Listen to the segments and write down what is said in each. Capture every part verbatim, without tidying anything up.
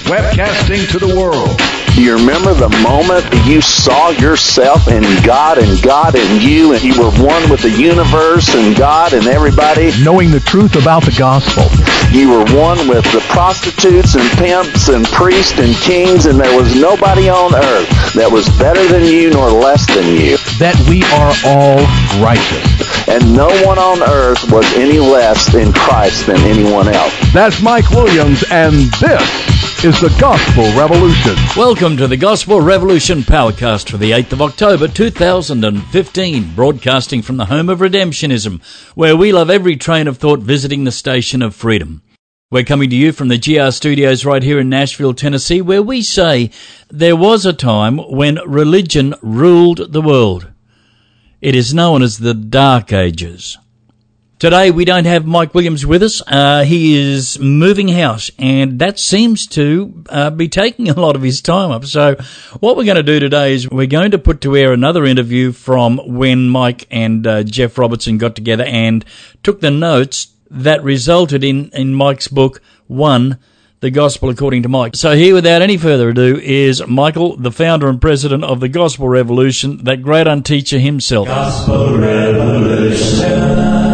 webcasting to the world. Do you remember the moment you saw yourself in God and God in you, and you were one with the universe and God and everybody? Knowing the truth about the gospel. You were one with the prostitutes and pimps and priests and kings, and there was nobody on earth that was better than you nor less than you. That we are all righteous. And no one on earth was any less in Christ than anyone else. That's Mike Williams, and this is the Gospel Revolution. Welcome to the Gospel Revolution Powercast for the eighth of October two thousand fifteen, broadcasting from the home of Redemptionism, where we love every train of thought visiting the station of freedom. We're coming to you from the G R studios right here in Nashville, Tennessee, where we say there was a time when religion ruled the world. It is known as the Dark Ages. Today we don't have Mike Williams with us. Uh, he is moving house, and that seems to uh, be taking a lot of his time up. So what we're going to do today is we're going to put to air another interview from when Mike and uh, Jeff Robertson got together and took the notes that resulted in, in Mike's book, One, The Gospel According to Mike. So here, without any further ado, is Michael, the founder and president of the Gospel Revolution, that great unteacher himself. Gospel Revolution.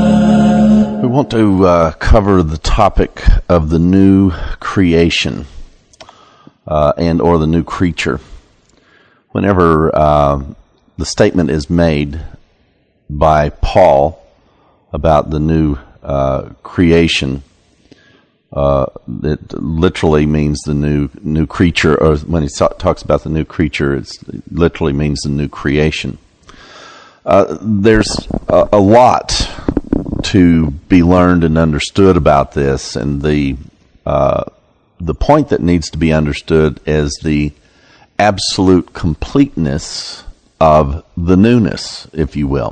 We want to uh, cover the topic of the new creation uh, and or the new creature. Whenever uh, the statement is made by Paul about the new uh, creation, uh, it literally means the new new creature, or when he talks about the new creature, it's, it literally means the new creation. Uh, there's a, a lot to be learned and understood about this, and the uh, the point that needs to be understood is the absolute completeness of the newness, if you will.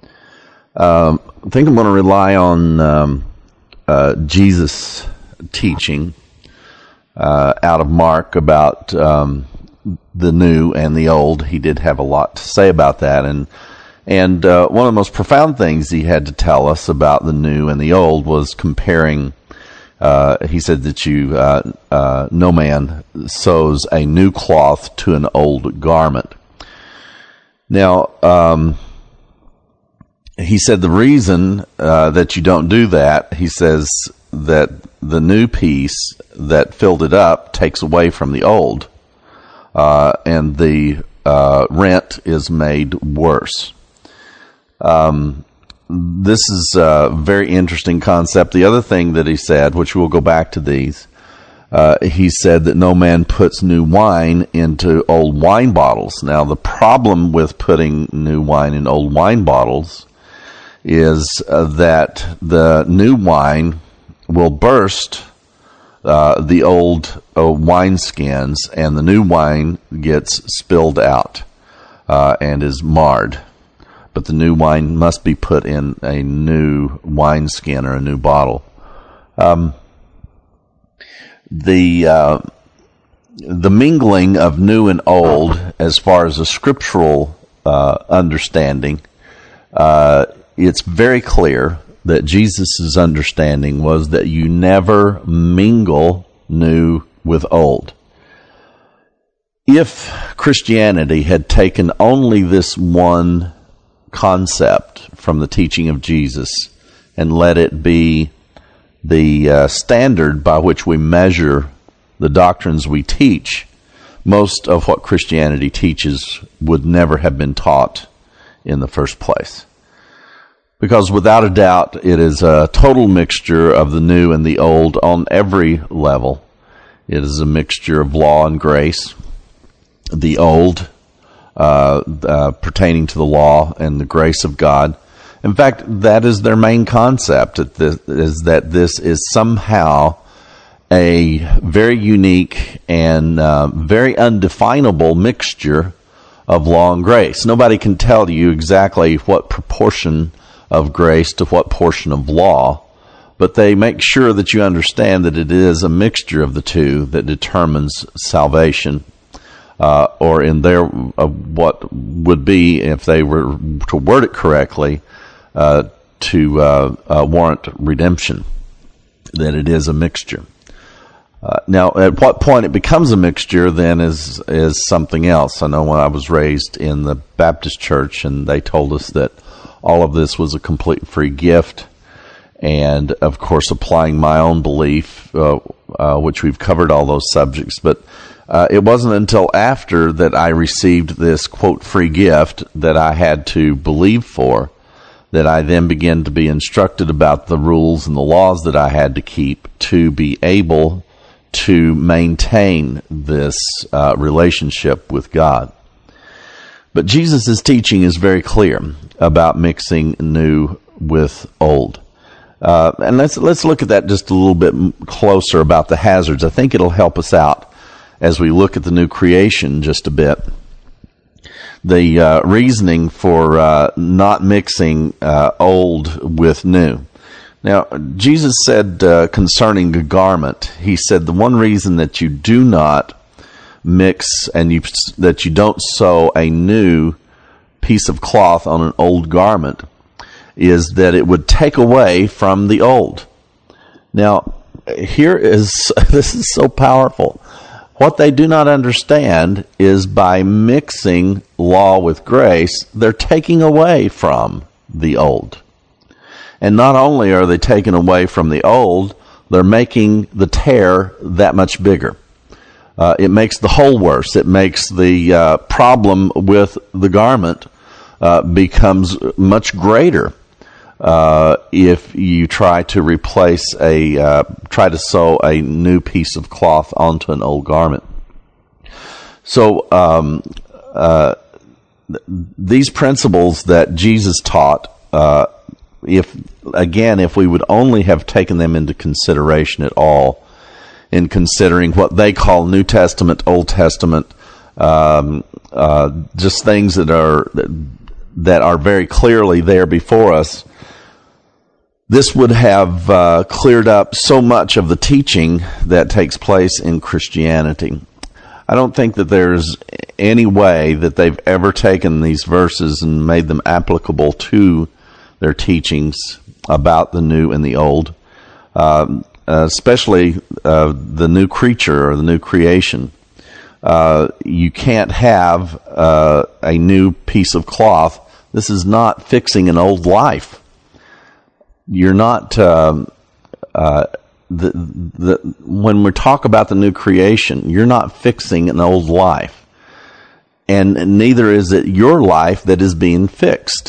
Um, I think I'm going to rely on um, uh, Jesus' teaching uh, out of Mark about um, the new and the old. He did have a lot to say about that, and And uh, one of the most profound things he had to tell us about the new and the old was comparing, uh, he said that you, uh, uh, no man sews a new cloth to an old garment. Now, um, he said the reason uh, that you don't do that, he says that the new piece that filled it up takes away from the old, uh, and the uh, rent is made worse. Um, this is a very interesting concept. The other thing that he said, which we'll go back to these, uh, he said that no man puts new wine into old wine bottles. Now, the problem with putting new wine in old wine bottles is uh, that the new wine will burst uh, the old uh, wine skins, and the new wine gets spilled out uh, and is marred. But the new wine must be put in a new wineskin or a new bottle. Um, the uh, the mingling of new and old, as far as a scriptural uh, understanding, uh, it's very clear that Jesus' understanding was that you never mingle new with old. If Christianity had taken only this one concept from the teaching of Jesus and let it be the uh, standard by which we measure the doctrines we teach, most of what Christianity teaches would never have been taught in the first place. Because without a doubt, it is a total mixture of the new and the old on every level. It is a mixture of law and grace. The old Uh, uh, pertaining to the law and the grace of God. In fact, that is their main concept, is that this is somehow a very unique and uh, very undefinable mixture of law and grace. Nobody can tell you exactly what proportion of grace to what portion of law, but they make sure that you understand that it is a mixture of the two that determines salvation. Uh, or in their uh, what would be, if they were to word it correctly, uh, to uh, uh, warrant redemption, that it is a mixture. Uh, now, at what point it becomes a mixture then is is something else. I know when I was raised in the Baptist church, and they told us that all of this was a complete free gift, and of course applying my own belief, uh, uh, which we've covered all those subjects, but uh, it wasn't until after that I received this, quote, free gift that I had to believe for, that I then began to be instructed about the rules and the laws that I had to keep to be able to maintain this uh, relationship with God. But Jesus' teaching is very clear about mixing new with old. Uh, and let's let's look at that just a little bit closer about the hazards. I think it'll help us out as we look at the new creation just a bit. The uh, reasoning for uh, not mixing uh, old with new. Now, Jesus said uh, concerning a garment, he said the one reason that you do not mix and you that you don't sew a new piece of cloth on an old garment is that it would take away from the old. Now, here is, this is so powerful. What they do not understand is by mixing law with grace, they're taking away from the old. And not only are they taking away from the old, they're making the tear that much bigger. Uh, it makes the hole worse. It makes the uh, problem with the garment uh, becomes much greater uh, if you try to replace a, uh, try to sew a new piece of cloth onto an old garment. So um, uh, th- these principles that Jesus taught, uh, if again, if we would only have taken them into consideration at all, in considering what they call New Testament, Old Testament, um, uh, just things that are that are very clearly there before us, this would have uh, cleared up so much of the teaching that takes place in Christianity. I don't think that there's any way that they've ever taken these verses and made them applicable to their teachings about the new and the old, uh, especially uh, the new creature or the new creation. Uh, you can't have uh, a new piece of cloth. This is not fixing an old life. You're not, um, uh, the, the, when we talk about the new creation, you're not fixing an old life. And neither is it your life that is being fixed.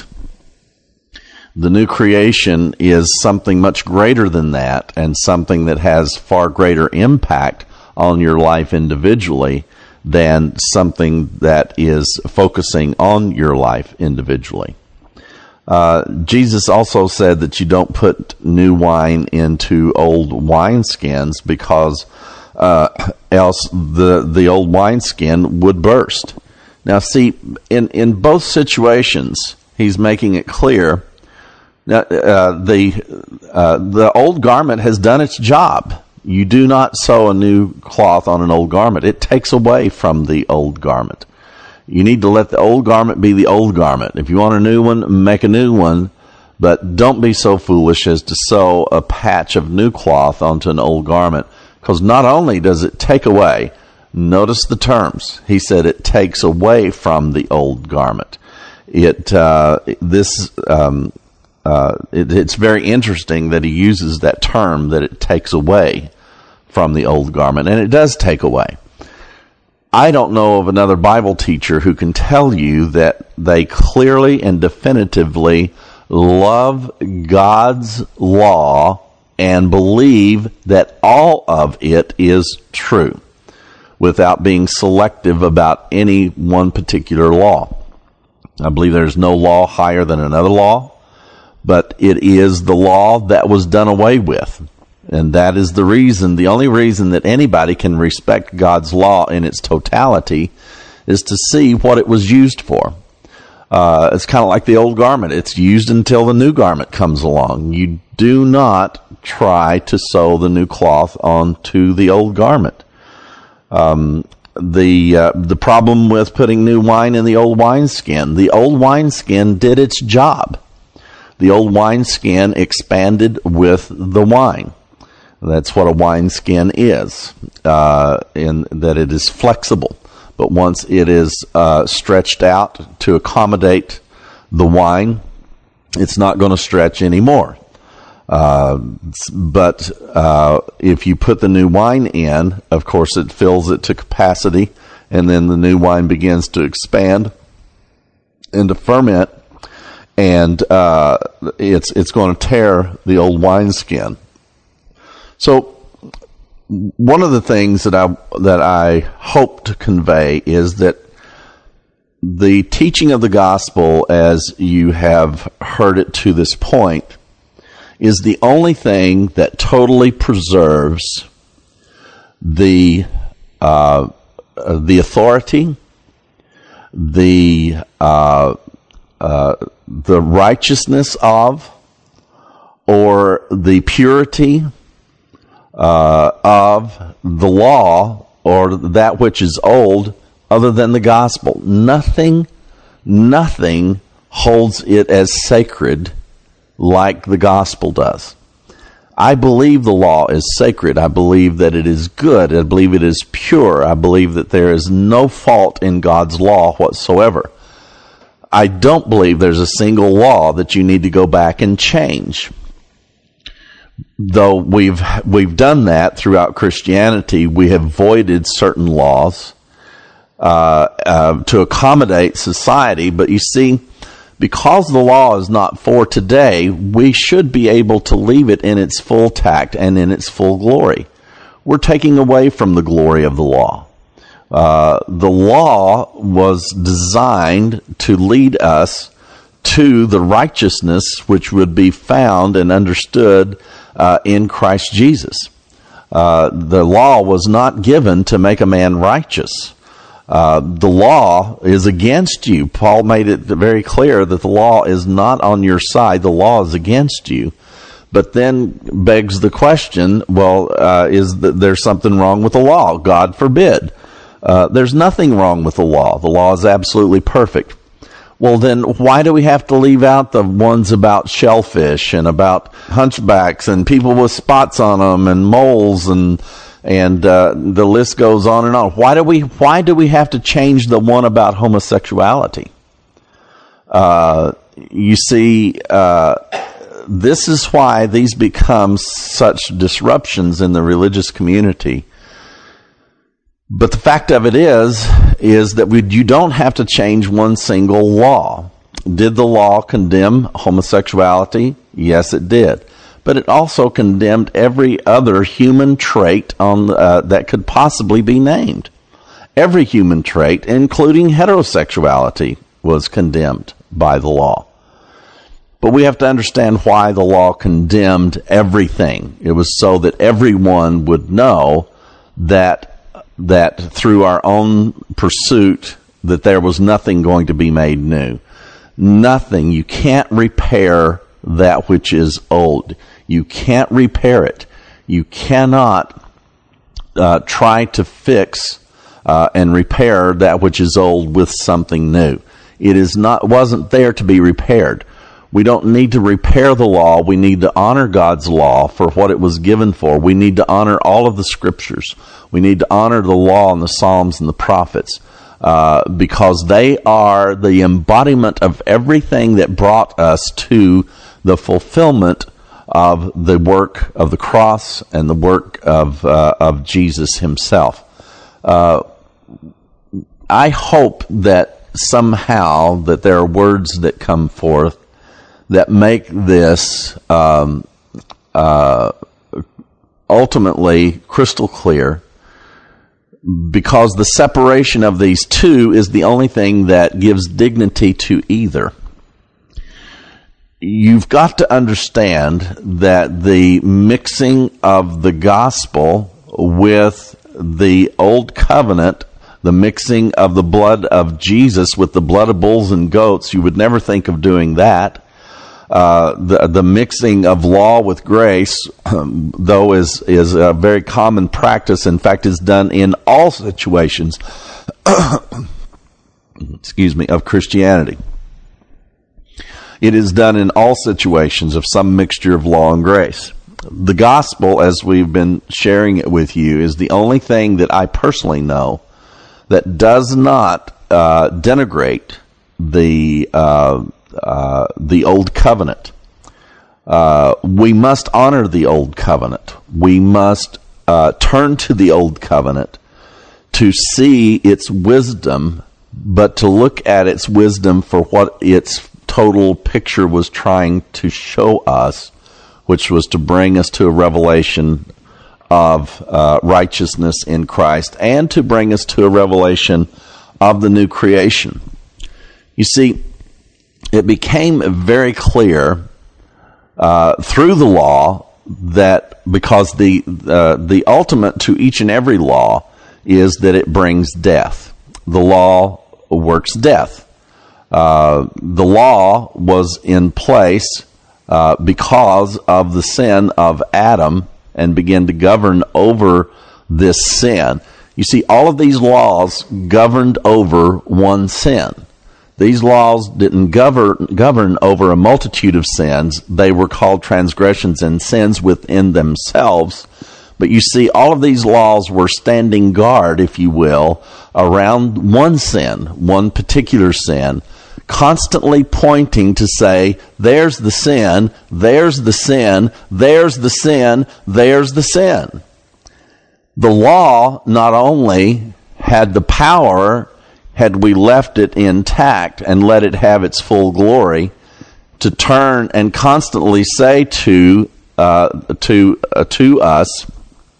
The new creation is something much greater than that, and something that has far greater impact on your life individually than something that is focusing on your life individually. Uh, Jesus also said that you don't put new wine into old wineskins because uh, else the the old wineskin would burst. Now, see, in, in both situations, he's making it clear Now, uh, the uh, the old garment has done its job. You do not sew a new cloth on an old garment. It takes away from the old garment. You need to let the old garment be the old garment. If you want a new one, make a new one, but don't be so foolish as to sew a patch of new cloth onto an old garment, because not only does it take away, notice the terms. He said it takes away from the old garment. It uh, this. Um, Uh, it, it's very interesting that he uses that term, that it takes away from the old garment, and it does take away. I don't know of another Bible teacher who can tell you that they clearly and definitively love God's law and believe that all of it is true without being selective about any one particular law. I believe there's no law higher than another law, but it is the law that was done away with. And that is the reason, the only reason that anybody can respect God's law in its totality is to see what it was used for. Uh, it's kind of like the old garment. It's used until the new garment comes along. You do not try to sew the new cloth onto the old garment. Um, the uh, the problem with putting new wine in the old wineskin, the old wineskin did its job. The old wineskin expanded with the wine. That's what a wineskin is, uh, in that it is flexible. But once it is uh, stretched out to accommodate the wine, it's not going to stretch anymore. Uh, but uh, if you put the new wine in, of course it fills it to capacity, and then the new wine begins to expand and to ferment, and uh, it's it's going to tear the old wineskin. So one of the things that I that I hope to convey is that the teaching of the gospel, as you have heard it to this point, is the only thing that totally preserves the uh, the authority, the uh, uh, the righteousness of, or the purity uh, of the law, or that which is old, other than the gospel. Nothing, nothing holds it as sacred like the gospel does. I believe the law is sacred. I believe that it is good. I believe it is pure. I believe that there is no fault in God's law whatsoever. I don't believe there's a single law that you need to go back and change. Though we've we've done that throughout Christianity, we have voided certain laws uh, uh, to accommodate society. But you see, because the law is not for today, we should be able to leave it in its full tact and in its full glory. We're taking away from the glory of the law. Uh, the law was designed to lead us to the righteousness which would be found and understood uh, in Christ Jesus. Uh, the law was not given to make a man righteous. Uh, the law is against you. Paul made it very clear that the law is not on your side. The law is against you. But then begs the question, well, uh, is th- there something wrong with the law? God forbid. Uh, there's nothing wrong with the law. The law is absolutely perfect. Well, then why do we have to leave out the ones about shellfish and about hunchbacks and people with spots on them and moles and And uh, the list goes on and on. Why do we Why do we have to change the one about homosexuality? Uh, you see, uh, this is why these become such disruptions in the religious community. But the fact of it is, is that we, you don't have to change one single law. Did the law condemn homosexuality? Yes, it did. But it also condemned every other human trait on uh, that could possibly be named. Every human trait, including heterosexuality, was condemned by the law. But we have to understand why the law condemned everything. It was so that everyone would know that that through our own pursuit that there was nothing going to be made new. Nothing. You can't repair that which is old. You can't repair it. You cannot uh, try to fix uh, and repair that which is old with something new. It is not wasn't there to be repaired. We don't need to repair the law. We need to honor God's law for what it was given for. We need to honor all of the scriptures. We need to honor the law and the Psalms and the prophets uh, because they are the embodiment of everything that brought us to the fulfillment of the work of the cross and the work of uh, of Jesus himself. Uh, I hope that somehow that there are words that come forth that make this um, uh, ultimately crystal clear, because the separation of these two is the only thing that gives dignity to either. You've got to understand that the mixing of the gospel with the old covenant, the mixing of the blood of Jesus with the blood of bulls and goats, you would never think of doing that. Uh, the the mixing of law with grace, um, though, is is a very common practice. In fact, is done in all situations. excuse me, of Christianity. It is done in all situations of some mixture of law and grace. the gospel, as we've been sharing it with you, is the only thing that I personally know that does not uh, denigrate the uh, uh, the old covenant. Uh, we must honor the old covenant. We must uh, turn to the old covenant to see its wisdom, but to look at its wisdom for what its total picture was trying to show us, which was to bring us to a revelation of uh, righteousness in Christ, and to bring us to a revelation of the new creation. You see, it became very clear uh, through the law that because the uh, the ultimate to each and every law is that it brings death. The law works death. Uh, the law was in place uh, because of the sin of Adam and began to govern over this sin. You see, all of these laws governed over one sin. These laws didn't govern, govern over a multitude of sins. They were called transgressions and sins within themselves. But you see, all of these laws were standing guard, if you will, around one sin, one particular sin, constantly pointing to say, there's the sin, there's the sin, there's the sin, there's the sin. The law not only had the power, had we left it intact and let it have its full glory, to turn and constantly say to uh, to uh, to us,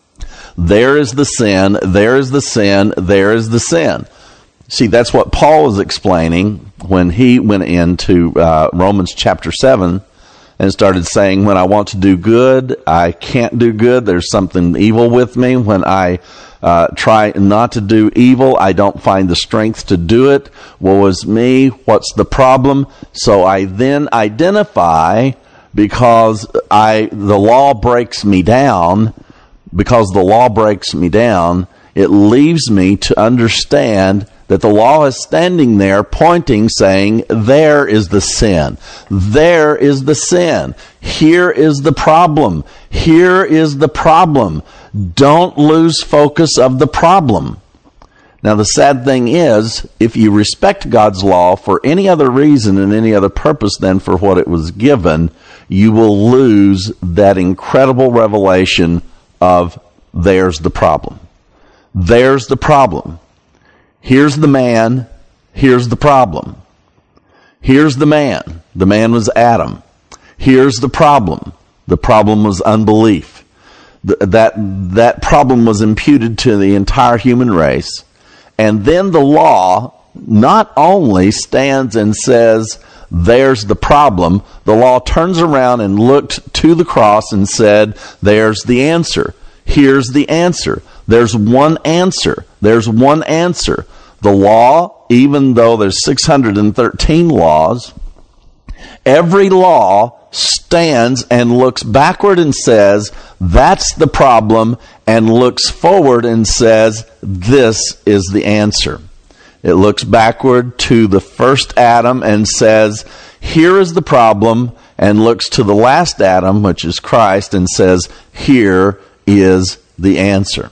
there is the sin, there is the sin, there is the sin. See, that's what Paul was explaining when he went into uh, Romans chapter seven and started saying, when I want to do good, I can't do good. There's something evil with me. When I uh, try not to do evil, I don't find the strength to do it. Woe is me. What's the problem? So I then identify, because I the law breaks me down, because the law breaks me down, it leaves me to understand that the law is standing there pointing, saying, there is the sin. There is the sin. Here is the problem. Here is the problem. Don't lose focus of the problem. Now, the sad thing is, if you respect God's law for any other reason and any other purpose than for what it was given, you will lose that incredible revelation of there's the problem. There's the problem. Here's the man, here's the problem. Here's the man. The man was Adam. Here's the problem. The problem was unbelief. Th- that, that problem was imputed to the entire human race. And then the law not only stands and says, there's the problem, the law turns around and looked to the cross and said, there's the answer. Here's the answer. There's one answer. There's one answer. The law, even though there's six hundred thirteen laws, every law stands and looks backward and says, that's the problem, and looks forward and says, this is the answer. It looks backward to the first Adam and says, here is the problem, and looks to the last Adam, which is Christ, and says, here is the answer.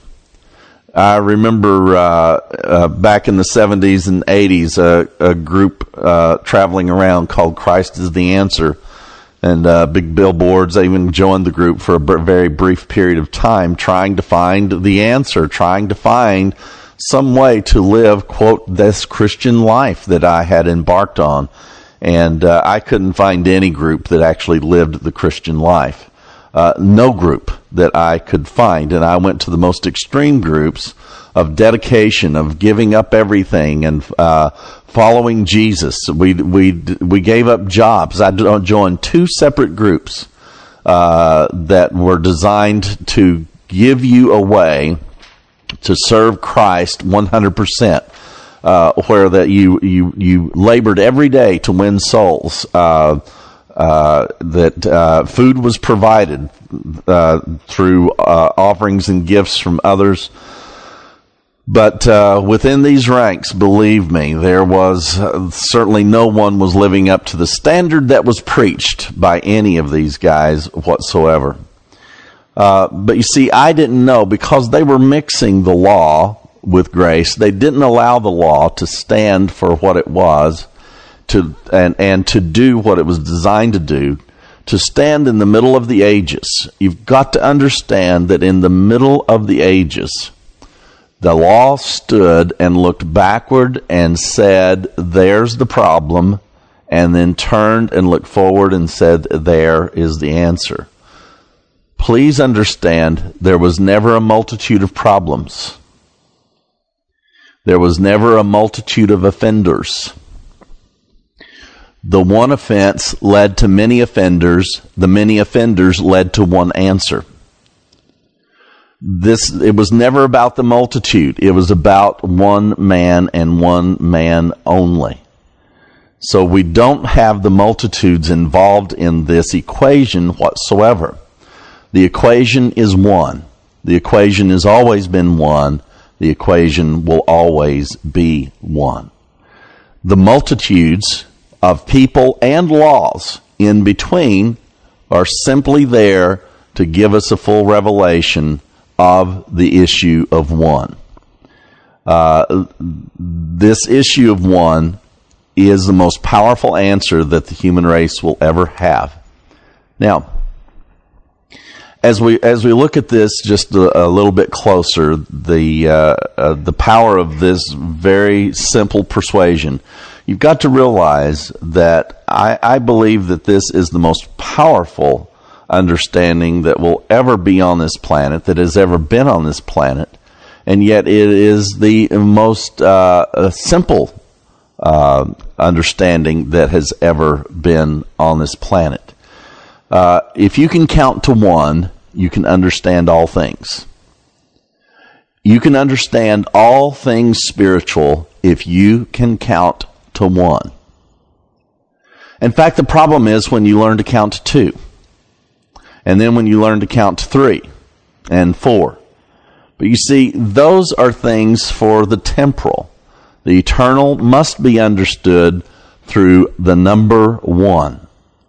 I remember uh, uh, back in the seventies and eighties, uh, a group uh, traveling around called Christ is the Answer, and uh, big billboards. I even joined the group for a b- very brief period of time, trying to find the answer, trying to find some way to live, quote, this Christian life that I had embarked on. And uh, I couldn't find any group that actually lived the Christian life. Uh, no group that I could find. And I went to the most extreme groups of dedication, of giving up everything and uh, following Jesus. We we we gave up jobs. I joined two separate groups uh, that were designed to give you a way to serve Christ one hundred percent. Uh, where that you, you, you labored every day to win souls, uh, uh, that uh, food was provided uh, through uh, offerings and gifts from others. But uh, within these ranks, believe me, there was uh, certainly no one was living up to the standard that was preached by any of these guys whatsoever. Uh, but you see, I didn't know, because they were mixing the law with grace. They didn't allow the law to stand for what it was, to and, and to do what it was designed to do, to stand in the middle of the ages. You've got to understand that in the middle of the ages, the law stood and looked backward and said, there's the problem, and then turned and looked forward and said, there is the answer. Please understand, there was never a multitude of problems. There was never a multitude of offenders. The one offense led to many offenders. The many offenders led to one answer. This, it was never about the multitude. It was about one man and one man only. So we don't have the multitudes involved in this equation whatsoever. The equation is one. The equation has always been one. The equation will always be one. The multitudes of people and laws in between are simply there to give us a full revelation of the issue of one. Uh, this issue of one is the most powerful answer that the human race will ever have. Now, as we as we look at this just a, a little bit closer, the uh, uh, the power of this very simple persuasion, you've got to realize that I, I believe that this is the most powerful understanding that will ever be on this planet, that has ever been on this planet, and yet it is the most uh, simple uh, understanding that has ever been on this planet. Uh, if you can count to one, you can understand all things. You can understand all things spiritual if you can count to one. In fact, the problem is when you learn to count to two, and then when you learn to count to three and four. But you see, those are things for the temporal. The eternal must be understood through the number one.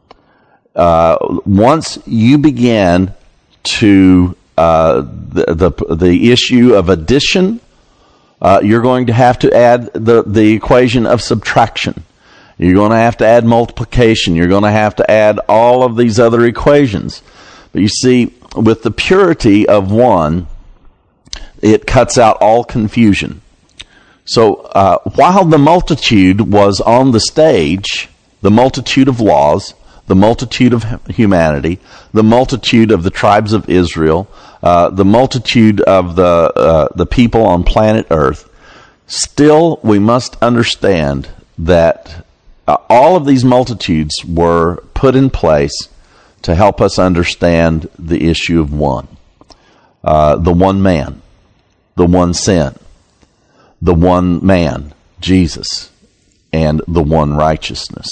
Uh, once you begin to uh, the, the the issue of addition, uh, you're going to have to add the, the equation of subtraction. You're going to have to add multiplication. You're going to have to add all of these other equations. But you see, with the purity of one, it cuts out all confusion. So uh, while the multitude was on the stage, the multitude of laws, the multitude of humanity, the multitude of the tribes of Israel, uh, the multitude of the uh, the people on planet Earth, still we must understand that uh, all of these multitudes were put in place to help us understand the issue of one. Uh, the one man, the one sin, the one man, Jesus, and the one righteousness.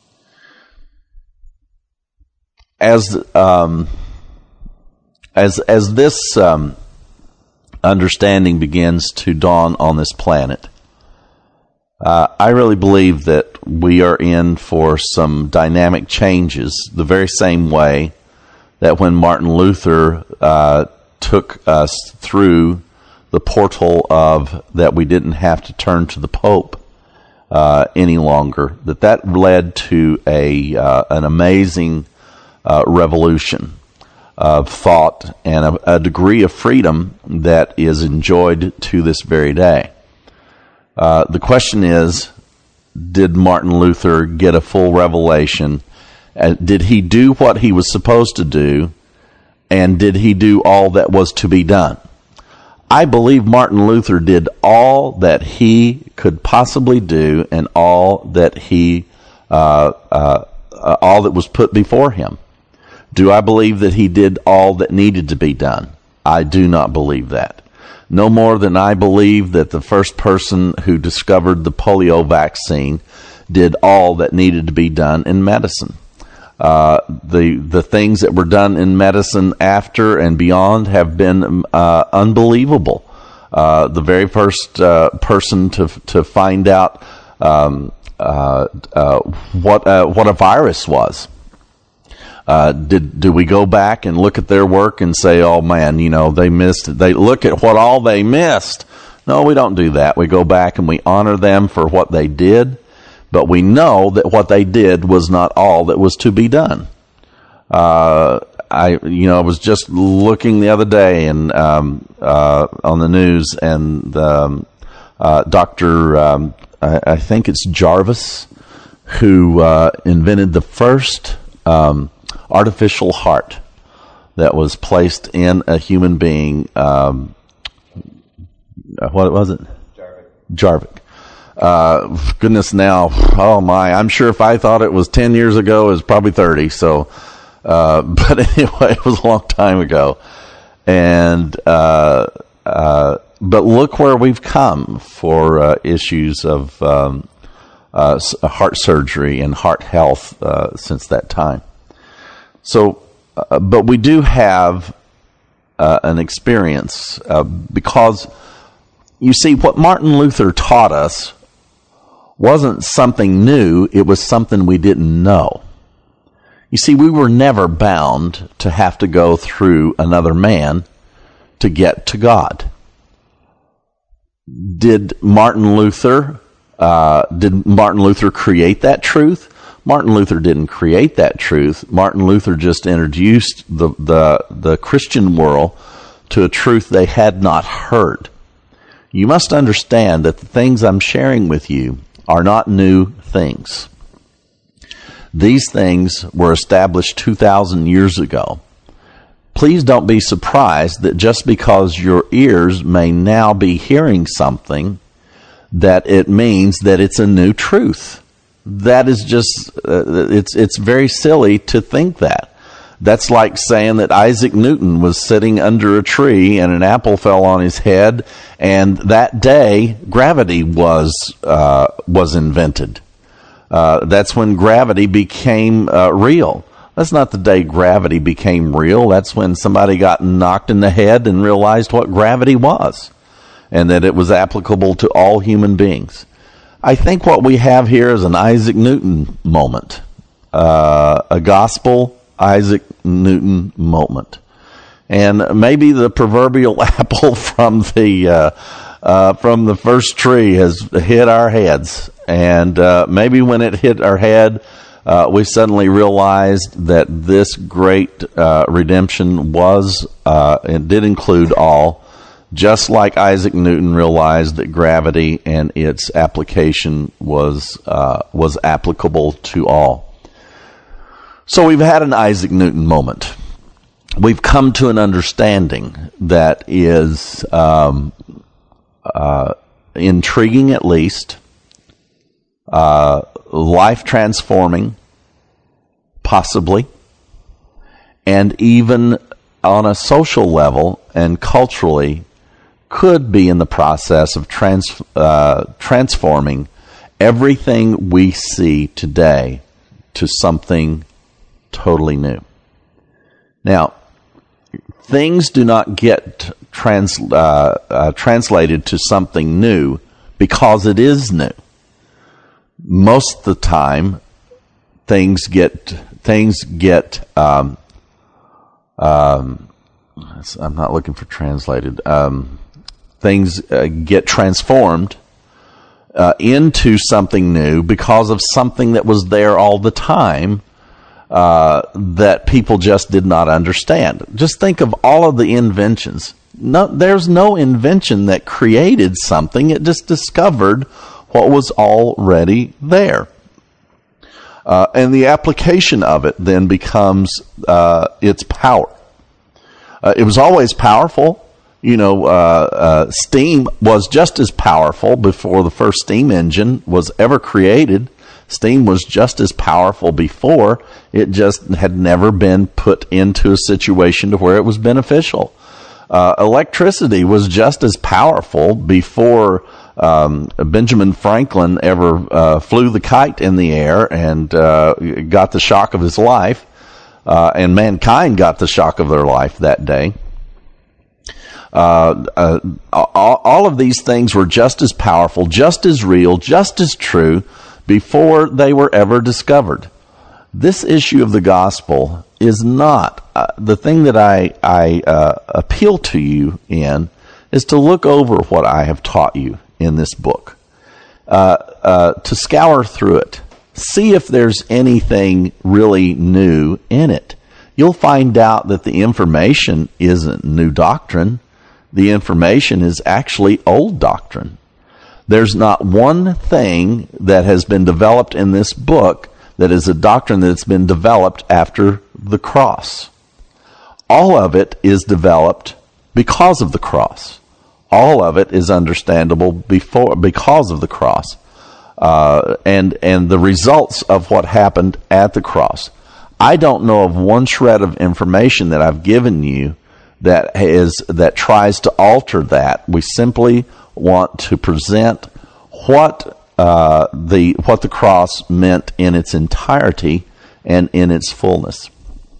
As um, as as this um, understanding begins to dawn on this planet, uh, I really believe that we are in for some dynamic changes, the very same way that when Martin Luther uh, took us through the portal of that we didn't have to turn to the Pope uh, any longer, that that led to a uh, an amazing Uh, revolution of thought and a, a degree of freedom that is enjoyed to this very day. Uh, the question is, did Martin Luther get a full revelation? Uh, did he do what he was supposed to do? And did he do all that was to be done? I believe Martin Luther did all that he could possibly do and all that he, uh, uh, uh, all that was put before him. Do I believe that he did all that needed to be done? I do not believe that. No more than I believe that the first person who discovered the polio vaccine did all that needed to be done in medicine. Uh, the the things that were done in medicine after and beyond have been uh, unbelievable. Uh, the very first uh, person to to find out um, uh, uh, what uh, what a virus was. Uh, did do we go back and look at their work and say, oh man, you know, they missed, they look at what all they missed? No, we don't do that. We go back and we honor them for what they did, but we know that what they did was not all that was to be done. Uh, I, you know, I was just looking the other day and um, uh, on the news, and um, uh, Doctor Um, I, I think it's Jarvis, who uh, invented the first um, artificial heart that was placed in a human being. Um, what was it? Jarvik. Jarvik. Uh, goodness now, oh my, I'm sure if I thought it was ten years ago, it was probably thirty, so, uh, but anyway, it was a long time ago. And, uh, uh, but look where we've come for, uh, issues of, um, uh, heart surgery and heart health, uh, since that time. So, uh, but we do have, uh, an experience, uh, because you see, what Martin Luther taught us wasn't something new, it was something we didn't know. You see, we were never bound to have to go through another man to get to God. Did Martin Luther, uh, did Martin Luther create that truth? Martin Luther didn't create that truth. Martin Luther just introduced the, the, the Christian world to a truth they had not heard. You must understand that the things I'm sharing with you are not new things. These things were established two thousand years ago. Please don't be surprised that just because your ears may now be hearing something, that it means that it's a new truth. That is just, uh, it's, it's very silly to think that. That's like saying that Isaac Newton was sitting under a tree and an apple fell on his head, and that day gravity was uh, was invented. Uh, that's when gravity became uh, real. That's not the day gravity became real. That's when somebody got knocked in the head and realized what gravity was, and that it was applicable to all human beings. I think what we have here is an Isaac Newton moment, uh, a gospel Isaac Newton moment, and maybe the proverbial apple from the uh, uh, from the first tree has hit our heads, and uh, maybe when it hit our head, uh, we suddenly realized that this great uh, redemption was uh, it did include all, just like Isaac Newton realized that gravity and its application was uh, was applicable to all. So we've had an Isaac Newton moment. We've come to an understanding that is um, uh, intriguing, at least, uh, life-transforming, possibly, and even on a social level and culturally could be in the process of trans, uh, transforming everything we see today to something totally new. Now, things do not get trans, uh, uh, translated to something new because it is new. Most of the time, things get things get. Um, um, I'm not looking for translated. Um, things uh, get transformed uh, into something new because of something that was there all the time. Uh, that people just did not understand. Just think of all of the inventions. No, there's no invention that created something. It just discovered what was already there. Uh, and the application of it then becomes uh, its power. Uh, it was always powerful. You know, uh, uh, steam was just as powerful before the first steam engine was ever created. Steam was just as powerful before. It just had never been put into a situation to where it was beneficial. Uh, electricity was just as powerful before um, Benjamin Franklin ever uh, flew the kite in the air and uh, got the shock of his life, uh, and mankind got the shock of their life that day. Uh, uh, all, all of these things were just as powerful, just as real, just as true before they were ever discovered. This issue of the gospel is not uh, the thing that I, I uh, appeal to you in is to look over what I have taught you in this book, uh, uh, to scour through it, see if there's anything really new in it. You'll find out that the information isn't new doctrine. The information is actually old doctrine. There's not one thing that has been developed in this book that is a doctrine that's been developed after the cross. All of it is developed because of the cross. All of it is understandable before because of the cross, uh, and and the results of what happened at the cross. I don't know of one shred of information that I've given you that is that tries to alter that. We simply want to present what uh, the what the cross meant in its entirety and in its fullness.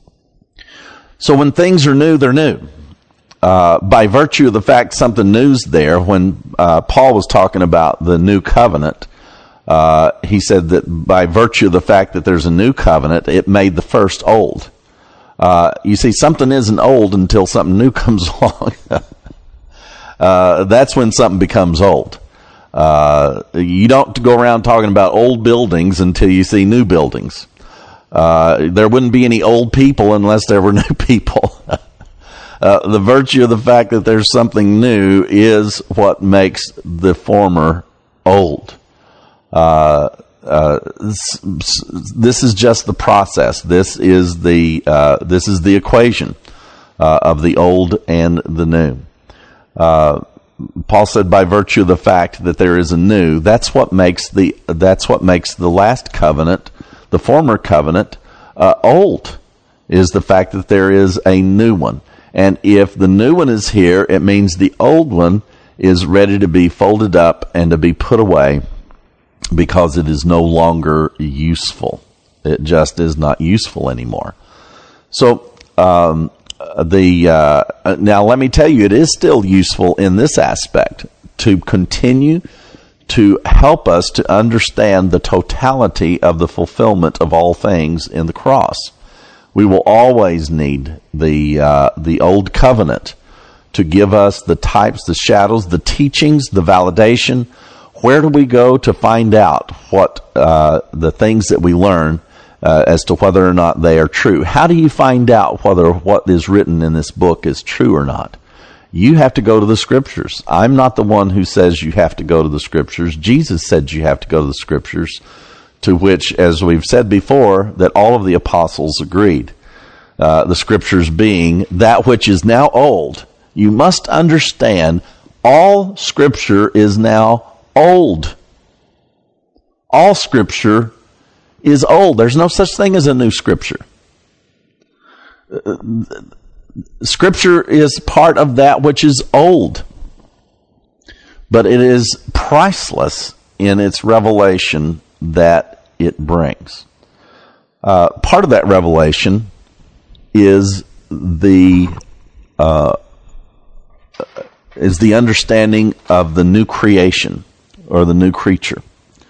So when things are new, they're new. Uh, by virtue of the fact something new's there, when uh, Paul was talking about the new covenant, uh, he said that by virtue of the fact that there's a new covenant, it made the first old. Uh, you see, something isn't old until something new comes along. uh, that's when something becomes old. Uh, you don't go around talking about old buildings until you see new buildings. Uh, there wouldn't be any old people unless there were new people. Uh, the virtue of the fact that there's something new is what makes the former old. Uh, uh, this, this is just the process. This is the uh, this is the equation uh, of the old and the new. Uh, Paul said, by virtue of the fact that there is a new, that's what makes the that's what makes the last covenant, the former covenant, uh, old. Is the fact that there is a new one. And if the new one is here, it means the old one is ready to be folded up and to be put away because it is no longer useful. It just is not useful anymore. So, um, the uh, now let me tell you, it is still useful in this aspect to continue to help us to understand the totality of the fulfillment of all things in the cross. We will always need the uh, the old covenant to give us the types, the shadows, the teachings, the validation. Where do we go to find out what uh, the things that we learn uh, as to whether or not they are true? How do you find out whether what is written in this book is true or not? You have to go to the Scriptures. I'm not the one who says you have to go to the Scriptures. Jesus said you have to go to the Scriptures, to which, as we've said before, that all of the apostles agreed. Uh, the Scriptures being that which is now old. You must understand all Scripture is now old. All Scripture is old. There's no such thing as a new Scripture. Uh, Scripture is part of that which is old. But it is priceless in its revelation that it brings. Uh, part of that revelation is the uh, is the understanding of the new creation or the new creature.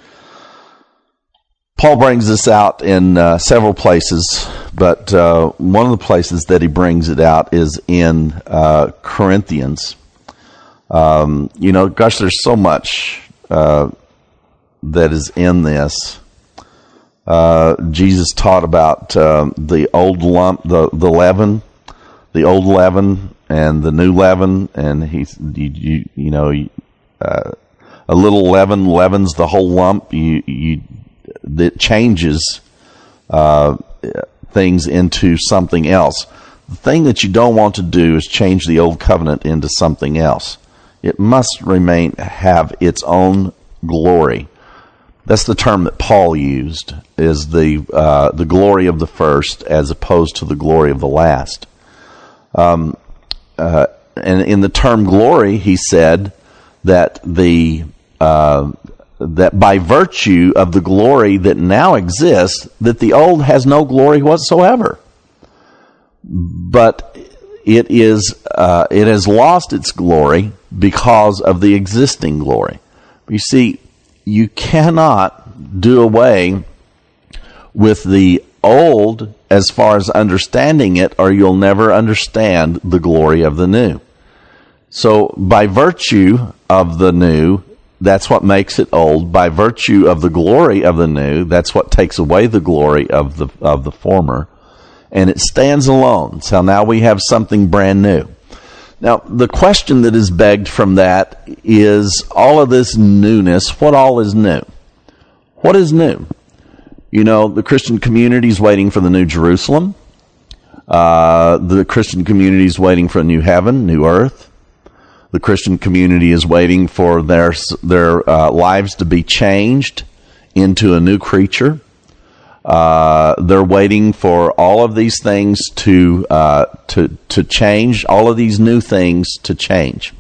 Paul brings this out in uh, several places, but uh, one of the places that he brings it out is in uh, Corinthians. Um, you know, gosh, there's so much Uh, that is in this. Uh, Jesus taught about uh, the old lump, the, the leaven, the old leaven and the new leaven, and he, you, you, you know, uh, a little leaven leavens the whole lump. You, you, it changes uh, things into something else. The thing that you don't want to do is change the old covenant into something else. It must remain, have its own glory. That's the term that Paul used, is the uh, the glory of the first as opposed to the glory of the last. Um, uh, and in the term glory, he said that the uh, that by virtue of the glory that now exists, that the old has no glory whatsoever. But it is uh, it has lost its glory because of the existing glory. You see, you cannot do away with the old as far as understanding it, or you'll never understand the glory of the new. So by virtue of the new, that's what makes it old. By virtue of the glory of the new, that's what takes away the glory of the of the former. And it stands alone. So now we have something brand new. Now, the question that is begged from that is, all of this newness, what all is new? What is new? You know, the Christian community is waiting for the New Jerusalem. Uh, the Christian community is waiting for a new heaven, new earth. The Christian community is waiting for their their uh, lives to be changed into a new creature. Uh, they're waiting for all of these things to uh, to to change, all of these new things to change.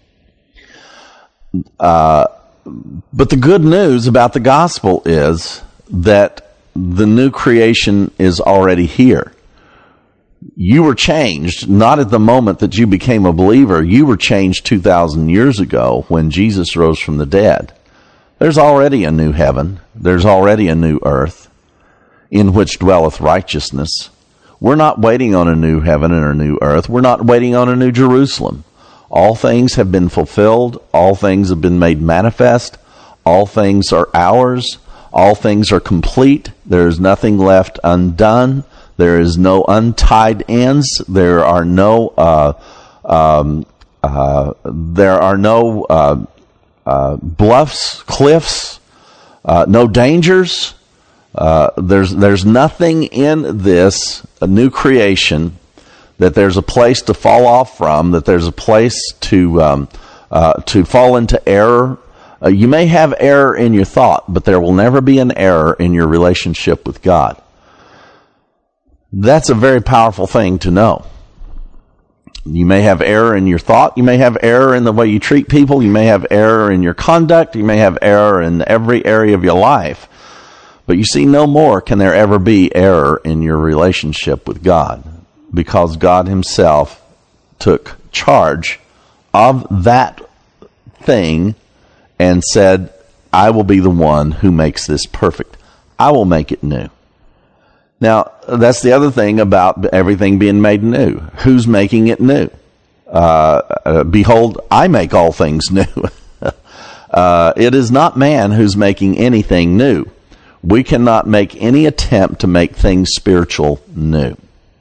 Uh, but the good news about the gospel is that the new creation is already here. You were changed, not at the moment that you became a believer. You were changed two thousand years ago when Jesus rose from the dead. There's already a new heaven. There's already a new earth in which dwelleth righteousness. We're not waiting on a new heaven and a new earth. We're not waiting on a new Jerusalem. All things have been fulfilled. All things have been made manifest. All things are ours. All things are complete. There is nothing left undone. There is no untied ends. There are no uh, um, uh, there are no uh, uh, bluffs, cliffs, uh, no dangers. Uh, there's there's nothing in this a new creation that there's a place to fall off from, that there's a place to um, uh, to fall into error. Uh, you may have error in your thought, but there will never be an error in your relationship with God. That's a very powerful thing to know. You may have error in your thought. You may have error in the way you treat people. You may have error in your conduct. You may have error in every area of your life. But you see, no more can there ever be error in your relationship with God, because God himself took charge of that thing and said, I will be the one who makes this perfect. I will make it new. Now, that's the other thing about everything being made new. Who's making it new? Uh, uh, behold, I make all things new. uh, it is not man who's making anything new. We cannot make any attempt to make things spiritual new.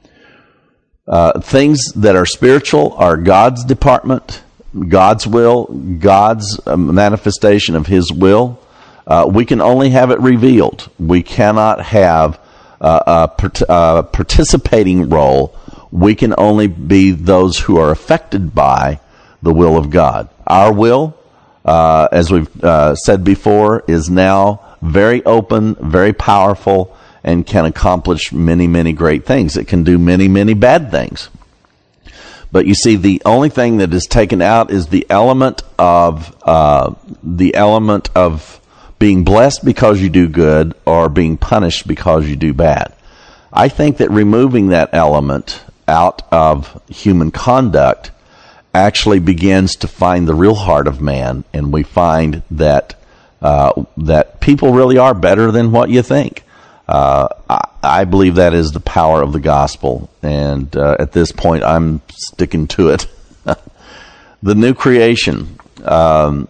Uh, things that are spiritual are God's department, God's will, God's uh, manifestation of his will. Uh, we can only have it revealed. We cannot have uh, a, part- a participating role. We can only be those who are affected by the will of God. Our will, uh, as we've uh, said before, is now very open, very powerful, and can accomplish many, many great things. It can do many, many bad things. But you see, the only thing that is taken out is the element of uh, the element of being blessed because you do good, or being punished because you do bad. I think that removing that element out of human conduct actually begins to find the real heart of man, and we find that Uh, that people really are better than what you think. Uh, I, I believe that is the power of the gospel, and uh, at this point, I'm sticking to it. The new creation. Um,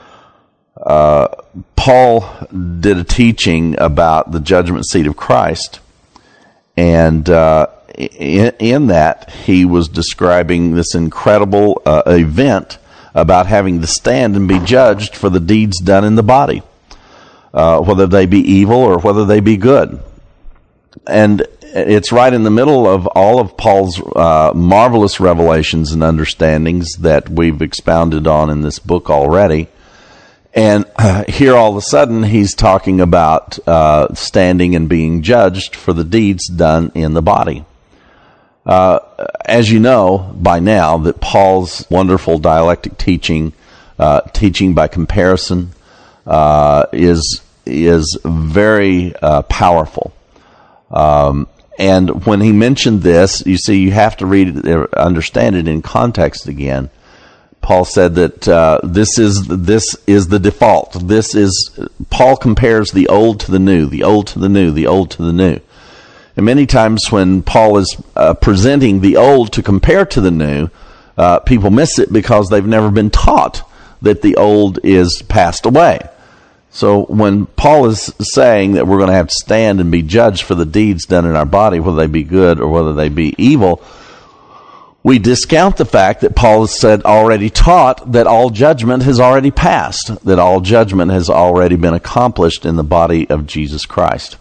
uh, Paul did a teaching about the judgment seat of Christ, and uh, in, in that, he was describing this incredible uh, event about having to stand and be judged for the deeds done in the body, uh, whether they be evil or whether they be good. And it's right in the middle of all of Paul's uh, marvelous revelations and understandings that we've expounded on in this book already. And uh, here all of a sudden he's talking about uh, standing and being judged for the deeds done in the body. Uh, as you know by now, that Paul's wonderful dialectic teaching, uh, teaching by comparison, uh, is is very uh, powerful. Um, and when he mentioned this, you see, you have to read it, understand it in context again. Paul said that uh, this is this is the default. This is Paul compares the old to the new, the old to the new, the old to the new. And many times when Paul is uh, presenting the old to compare to the new, uh, people miss it because they've never been taught that the old is passed away. So when Paul is saying that we're going to have to stand and be judged for the deeds done in our body, whether they be good or whether they be evil, we discount the fact that Paul has said, already taught, that all judgment has already passed, that all judgment has already been accomplished in the body of Jesus Christ.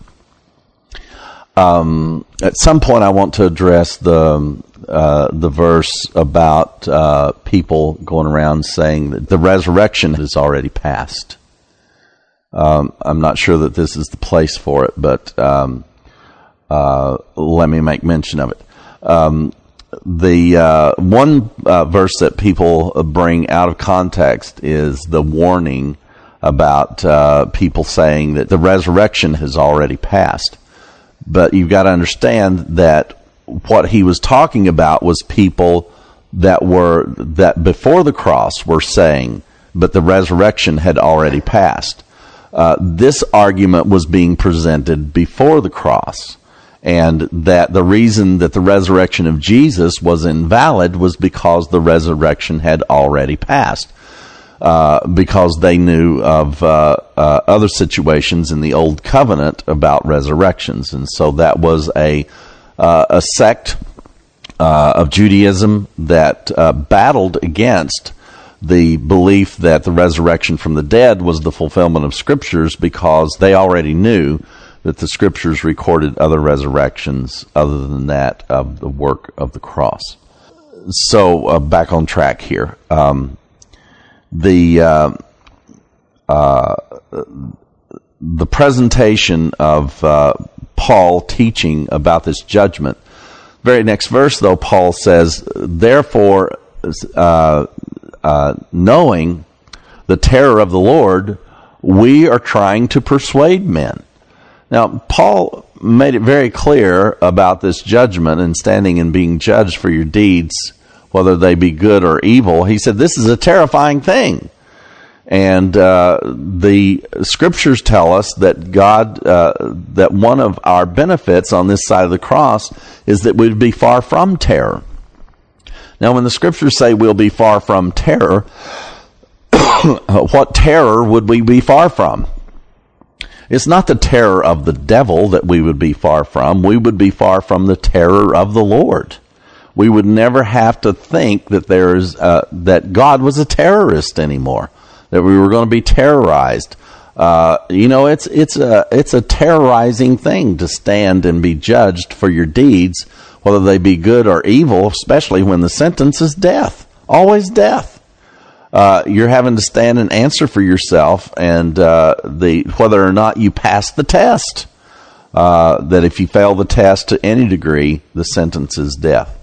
Um, at some point I want to address the uh, the verse about uh, people going around saying that the resurrection has already passed. Um, I'm not sure that this is the place for it, but um, uh, let me make mention of it. Um, the uh, one uh, verse that people bring out of context is the warning about uh, people saying that the resurrection has already passed. But you've got to understand that what he was talking about was people that were, that before the cross were saying, but the resurrection had already passed. Uh, this argument was being presented before the cross, and that the reason that the resurrection of Jesus was invalid was because the resurrection had already passed. Uh, because they knew of uh, uh, other situations in the Old Covenant about resurrections. And so that was a, uh, a sect uh, of Judaism that uh, battled against the belief that the resurrection from the dead was the fulfillment of Scriptures, because they already knew that the Scriptures recorded other resurrections other than that of the work of the cross. So uh, back on track here. Um, The uh, uh, the presentation of uh, Paul teaching about this judgment. Very next verse, though, Paul says, "Therefore, uh, uh, knowing the terror of the Lord, we are trying to persuade men." Now, Paul made it very clear about this judgment and standing and being judged for your deeds, whether they be good or evil. He said this is a terrifying thing. And uh, the Scriptures tell us that God, uh, that one of our benefits on this side of the cross is that we'd be far from terror. Now, when the Scriptures say we'll be far from terror, what terror would we be far from? It's not the terror of the devil that we would be far from. We would be far from the terror of the Lord. We would never have to think that there is uh, that God was a terrorist anymore, that we were going to be terrorized. Uh, you know, it's it's a it's a terrorizing thing to stand and be judged for your deeds, whether they be good or evil, especially when the sentence is death, always death. Uh, you're having to stand and answer for yourself, and uh, the whether or not you pass the test. Uh, that if you fail the test to any degree, the sentence is death.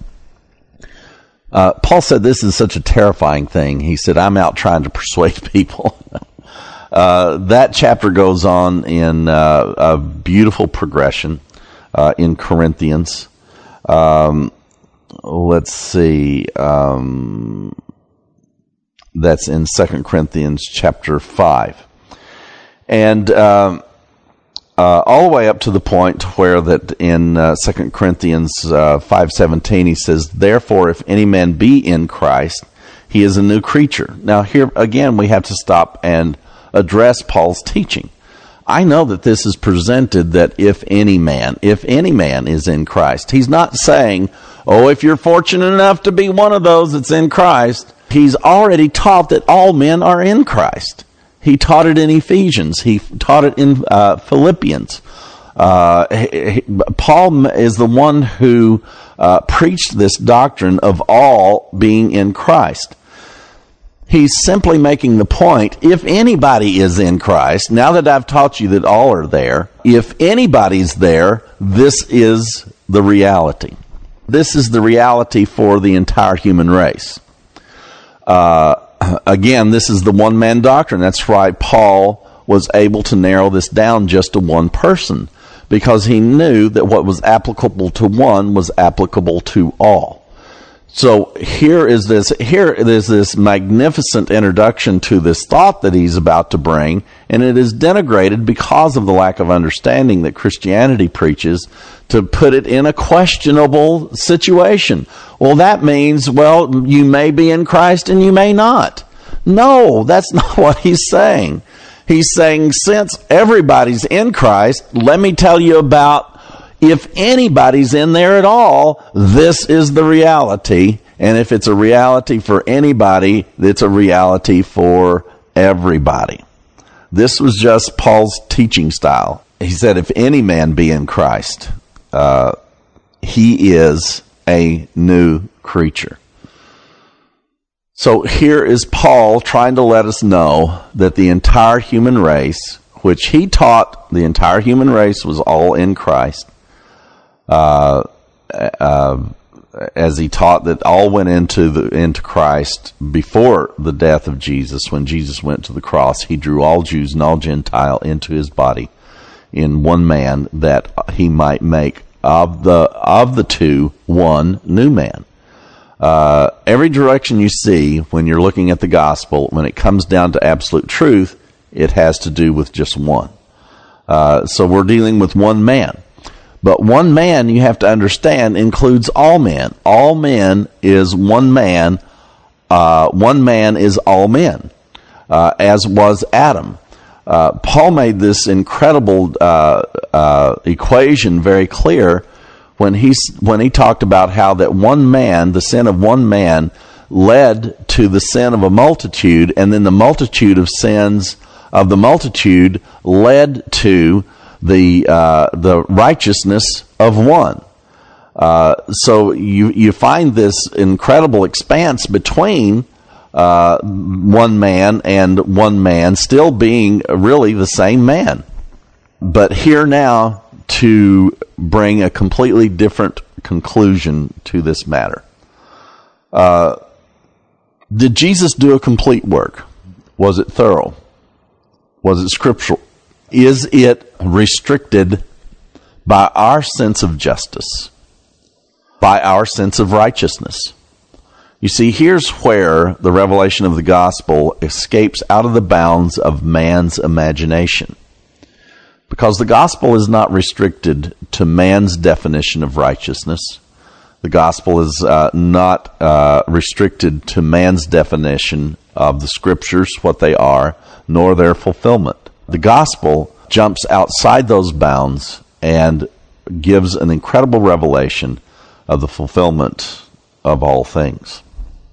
Uh, Paul said this is such a terrifying thing. He said, I'm out trying to persuade people. uh, that chapter goes on in uh, a beautiful progression uh, in Corinthians. Um, let's see. Um, that's in Second Corinthians chapter five. And um, Uh, all the way up to the point where that in uh, Second Corinthians uh, five seventeen he says, "Therefore, if any man be in Christ, he is a new creature." Now, here again, we have to stop and address Paul's teaching. I know that this is presented that if any man, if any man is in Christ, he's not saying, "Oh, if you're fortunate enough to be one of those that's in Christ." He's already taught that all men are in Christ. He taught it in Ephesians. He taught it in uh, Philippians. Uh, he, he, Paul is the one who uh, preached this doctrine of all being in Christ. He's simply making the point, if anybody is in Christ, now that I've taught you that all are there, if anybody's there, this is the reality. This is the reality for the entire human race. Uh, Again, this is the one-man doctrine. That's why Paul was able to narrow this down just to one person, because he knew that what was applicable to one was applicable to all. So here is this, here is this magnificent introduction to this thought that he's about to bring, and it is denigrated because of the lack of understanding that Christianity preaches to put it in a questionable situation. Well, that means, well, you may be in Christ and you may not. No, that's not what he's saying. He's saying, since everybody's in Christ, let me tell you about, if anybody's in there at all, this is the reality. And if it's a reality for anybody, it's a reality for everybody. This was just Paul's teaching style. He said, if any man be in Christ, uh, he is a new creature. So here is Paul trying to let us know that the entire human race, which he taught the entire human race was all in Christ, uh, uh, as he taught that all went into the into Christ before the death of Jesus. When Jesus went to the cross, he drew all Jews and all Gentile into his body in one man, that he might make of the of the two one new man. Uh, every direction you see when you're looking at the gospel, when it comes down to absolute truth, it has to do with just one. Uh, so we're dealing with one man. But one man, you have to understand, includes all men. All men is one man. Uh, one man is all men, uh, as was Adam. Uh, Paul made this incredible uh, uh, equation very clear when he when he talked about how that one man, the sin of one man, led to the sin of a multitude, and then the multitude of sins of the multitude led to the uh, the righteousness of one. Uh, so you you find this incredible expanse between uh, one man and one man still being really the same man. But here now to bring a completely different conclusion to this matter. Uh, did Jesus do a complete work? Was it thorough? Was it scriptural? Is it restricted by our sense of justice, by our sense of righteousness? You see, here's where the revelation of the gospel escapes out of the bounds of man's imagination. Because the gospel is not restricted to man's definition of righteousness. The gospel is uh, not uh, restricted to man's definition of the scriptures, what they are, nor their fulfillment. The gospel jumps outside those bounds and gives an incredible revelation of the fulfillment of all things.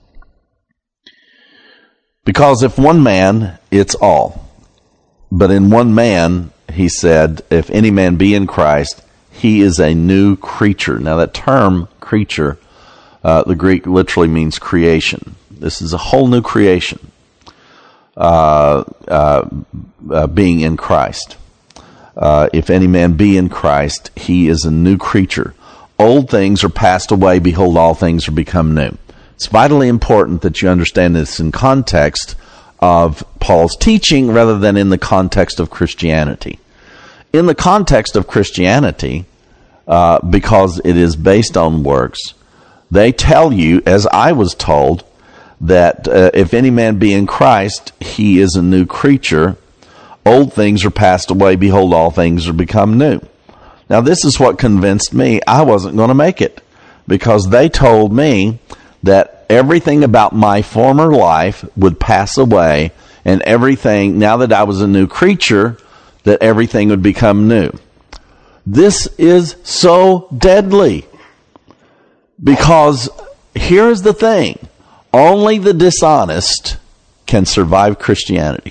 Because if one man, it's all. But in one man, he said, if any man be in Christ, he is a new creature. Now that term, creature, uh, the Greek literally means creation. This is a whole new creation. Uh, uh, uh, being in Christ. Uh, if any man be in Christ, he is a new creature. Old things are passed away, behold, all things are become new. It's vitally important that you understand this in context of Paul's teaching rather than in the context of Christianity. In the context of Christianity, uh, because it is based on works, they tell you, as I was told, that uh, if any man be in Christ, he is a new creature. Old things are passed away. Behold, all things are become new. Now, this is what convinced me I wasn't going to make it, because they told me that everything about my former life would pass away, and everything, now that I was a new creature, that everything would become new. This is so deadly, because here's the thing. Only the dishonest can survive Christianity.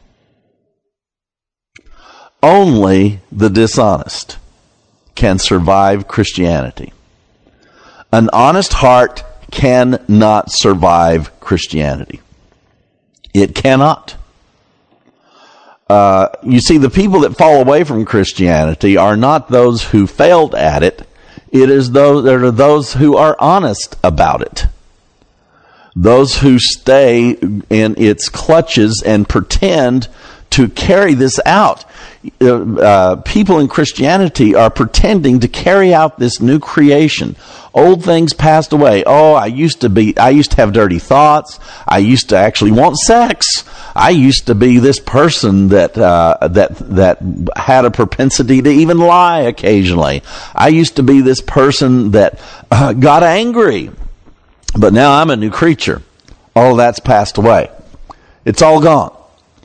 Only the dishonest can survive Christianity. An honest heart cannot survive Christianity. It cannot. Uh, you see, the people that fall away from Christianity are not those who failed at it. It is those that are those who are honest about it. Those who stay in its clutches and pretend to carry this out. uh, people in Christianity are pretending to carry out this new creation. Old things passed away. Oh, I used to be, I used to have dirty thoughts. I used to actually want sex. I used to be this person that, uh, that, that had a propensity to even lie occasionally. I used to be this person that uh, got angry. But now I'm a new creature. All of that's passed away. It's all gone.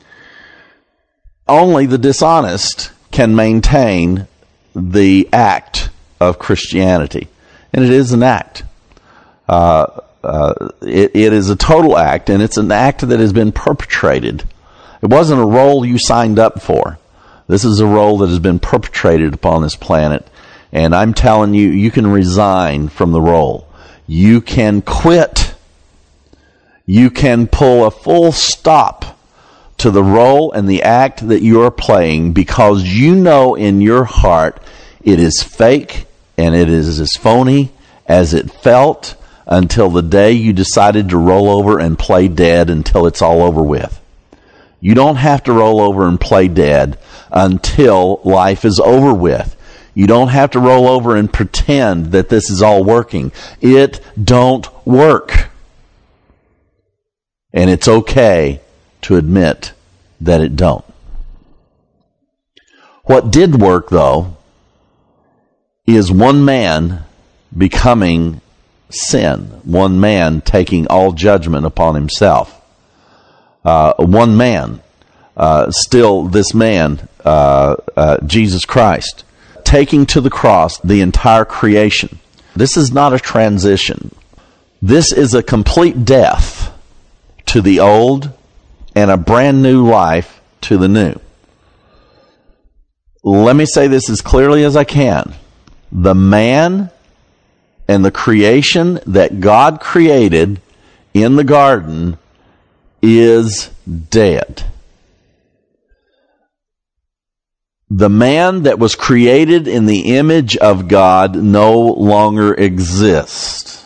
Only the dishonest can maintain the act of Christianity. And it is an act. Uh, uh, it, it is a total act, and it's an act that has been perpetrated. It wasn't a role you signed up for. This is a role that has been perpetrated upon this planet. And I'm telling you, you can resign from the role. You can quit. You can pull a full stop to the role and the act that you're playing, because you know in your heart it is fake and it is as phony as it felt until the day you decided to roll over and play dead until it's all over with. You don't have to roll over and play dead until life is over with. You don't have to roll over and pretend that this is all working. It don't work. And it's okay to admit that it don't. What did work, though, is one man becoming sin. One man taking all judgment upon himself. Uh, one man, uh, still this man, uh, uh, Jesus Christ, taking to the cross the entire creation. This is not a transition. This is a complete death to the old and a brand new life to the new. Let me say this as clearly as I can. The man and the creation that God created in the garden is dead. The man that was created in the image of God no longer exists.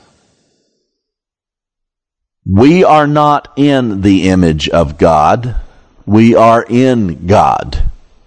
We are not in the image of God. We are in God.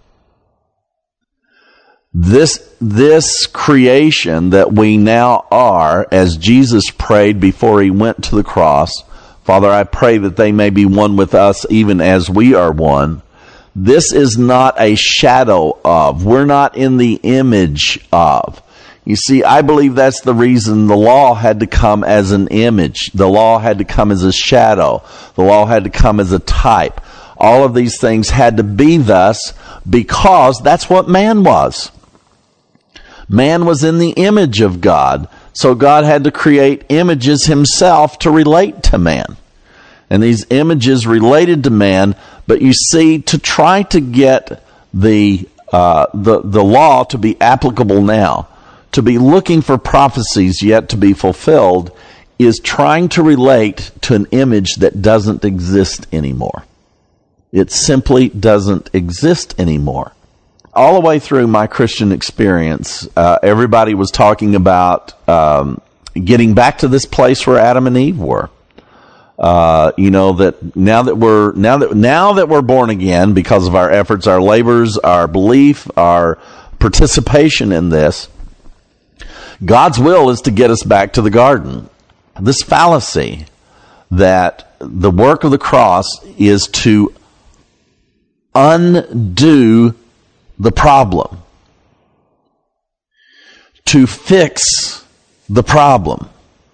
This, this creation that we now are, as Jesus prayed before he went to the cross, Father, I pray that they may be one with us even as we are one. This is not a shadow of. We're not in the image of. You see, I believe that's the reason the law had to come as an image. The law had to come as a shadow. The law had to come as a type. All of these things had to be thus because that's what man was. Man was in the image of God. So God had to create images himself to relate to man. And these images related to man, but you see, to try to get the uh, the the law to be applicable now, to be looking for prophecies yet to be fulfilled, is trying to relate to an image that doesn't exist anymore. It simply doesn't exist anymore. All the way through my Christian experience, uh, everybody was talking about um, getting back to this place where Adam and Eve were. Uh, you know, that now that we're now that now that we're born again because of our efforts, our labors, our belief, our participation in this, God's will is to get us back to the garden. This fallacy that the work of the cross is to undo the problem, to fix the problem.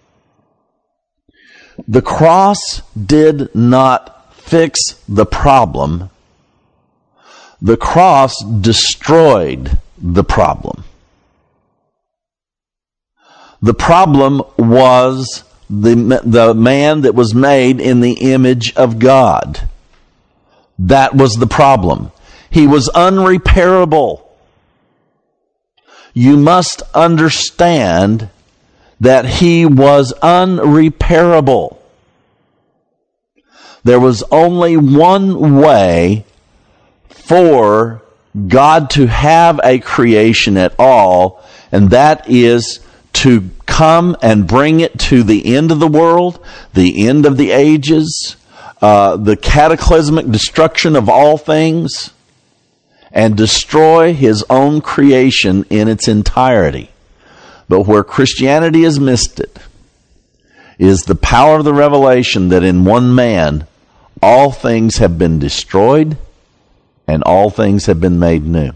The cross did not fix the problem. The cross destroyed the problem. The problem was the, the man that was made in the image of God. That was the problem. He was unrepairable. You must understand that he was unrepairable. There was only one way for God to have a creation at all, and that is to come and bring it to the end of the world, the end of the ages, uh, the cataclysmic destruction of all things, and destroy his own creation in its entirety. But where Christianity has missed it is the power of the revelation that in one man all things have been destroyed and all things have been made new.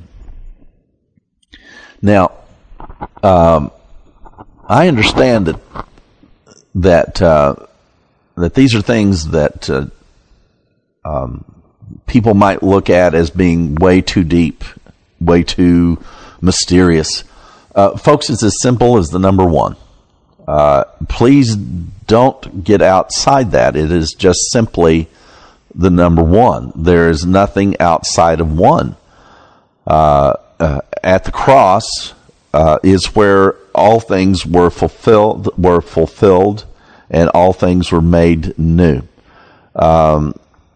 Now, um, I understand that that uh, that these are things that uh, um, people might look at as being way too deep, way too mysterious. Uh, folks, it's as simple as the number one. Uh, please don't get outside that. It is just simply the number one. There is nothing outside of one. Uh, uh, at the cross uh, is where all things were fulfilled, were fulfilled, and all things were made new. Um,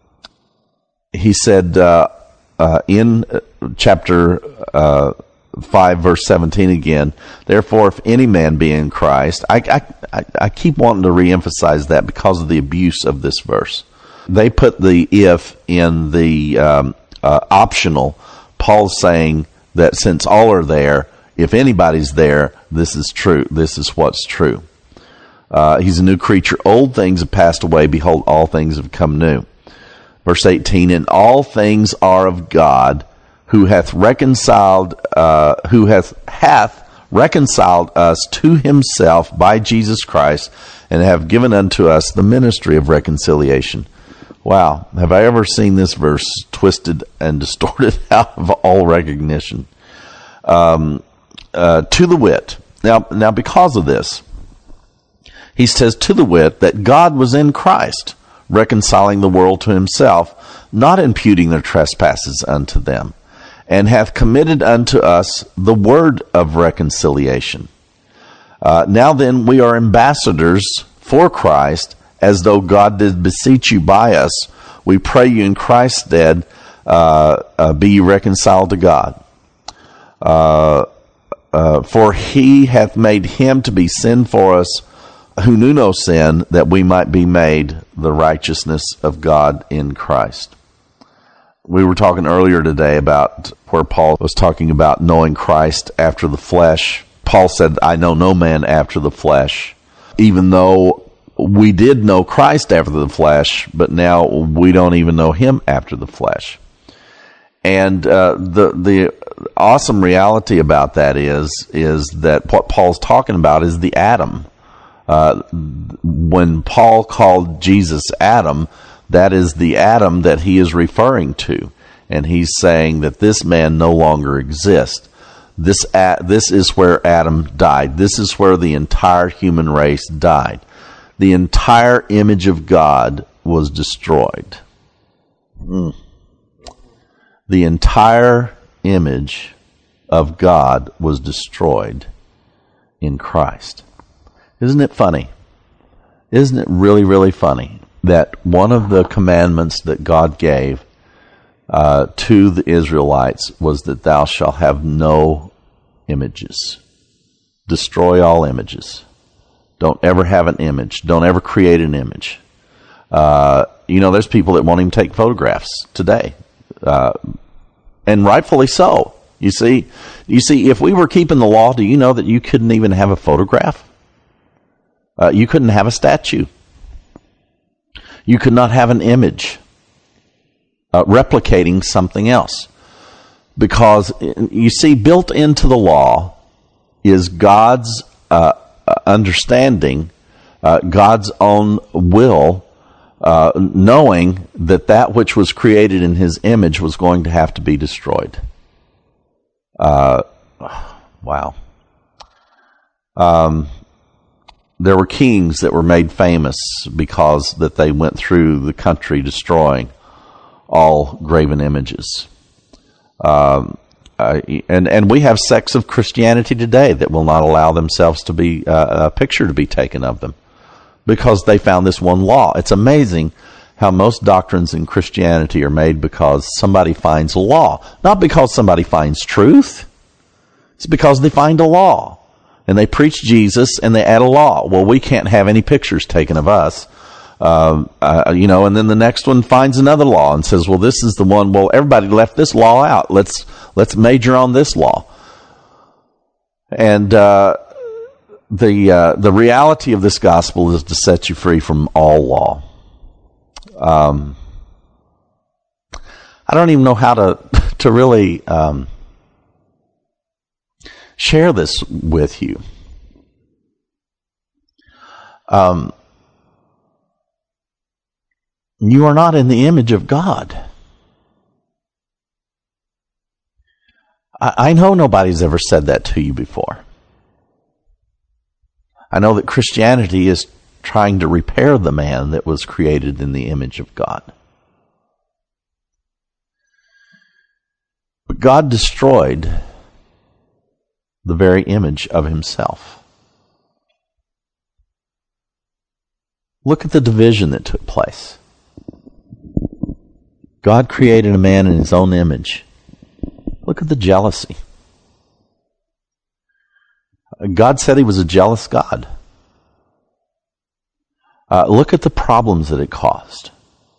he said uh, uh, in chapter uh, five, verse seventeen again, therefore, if any man be in Christ, I, I, I keep wanting to reemphasize that because of the abuse of this verse. They put the if in the um, uh, optional. Paul's saying that since all are there, if anybody's there, this is true. This is what's true. Uh, he's a new creature. Old things have passed away. Behold, all things have come new. Verse eighteen, and all things are of God, who hath reconciled, uh, who hath, hath reconciled us to himself by Jesus Christ, and have given unto us the ministry of reconciliation. Wow, have I ever seen this verse twisted and distorted out of all recognition? Um, uh, to the wit. Now, now, because of this, he says, to the wit, that God was in Christ, reconciling the world to himself, not imputing their trespasses unto them, and hath committed unto us the word of reconciliation. Uh, now then, we are ambassadors for Christ, as though God did beseech you by us. We pray you in Christ's stead, uh, uh, be ye reconciled to God. Uh, uh, for he hath made him to be sin for us, who knew no sin, that we might be made the righteousness of God in Christ. We were talking earlier today about where Paul was talking about knowing Christ after the flesh. Paul said, I know no man after the flesh, even though we did know Christ after the flesh, but now we don't even know him after the flesh. And uh, the the awesome reality about that is is that what Paul's talking about is the Adam. Uh, when Paul called Jesus Adam, that is the Adam that he is referring to, and he's saying that this man no longer exists. This uh, this is where Adam died. This is where the entire human race died. The entire image of God was destroyed. Mm. The entire image of God was destroyed in Christ. Isn't it funny? Isn't it really, really funny that one of the commandments that God gave uh, to the Israelites was that thou shalt have no images. Destroy all images. Don't ever have an image. Don't ever create an image. Uh, you know, there's people that won't even take photographs today. Uh, and rightfully so. You see, you see, if we were keeping the law, do you know that you couldn't even have a photograph? Uh, you couldn't have a statue. You could not have an image uh, replicating something else. Because, you see, built into the law is God's uh, understanding, uh, God's own will, uh, knowing that that which was created in his image was going to have to be destroyed. Uh, wow. Um, there were kings that were made famous because that they went through the country destroying all graven images. Um, uh, and and we have sects of Christianity today that will not allow themselves to be uh, a picture to be taken of them because they found this one law. It's amazing how most doctrines in Christianity are made because somebody finds a law, not because somebody finds truth. It's because they find a law. And they preach Jesus and they add a law. Well, we can't have any pictures taken of us Uh, uh, you know, and then the next one finds another law and says, well, this is the one, well, everybody left this law out. Let's, let's major on this law. And, uh, the, uh, the reality of this gospel is to set you free from all law. Um, I don't even know how to, to really, um, share this with you. Um, You are not in the image of God. I, I know nobody's ever said that to you before. I know that Christianity is trying to repair the man that was created in the image of God. But God destroyed the very image of himself. Look at the division that took place. God created a man in his own image. Look at the jealousy. God said he was a jealous God. Uh, look at the problems that it caused.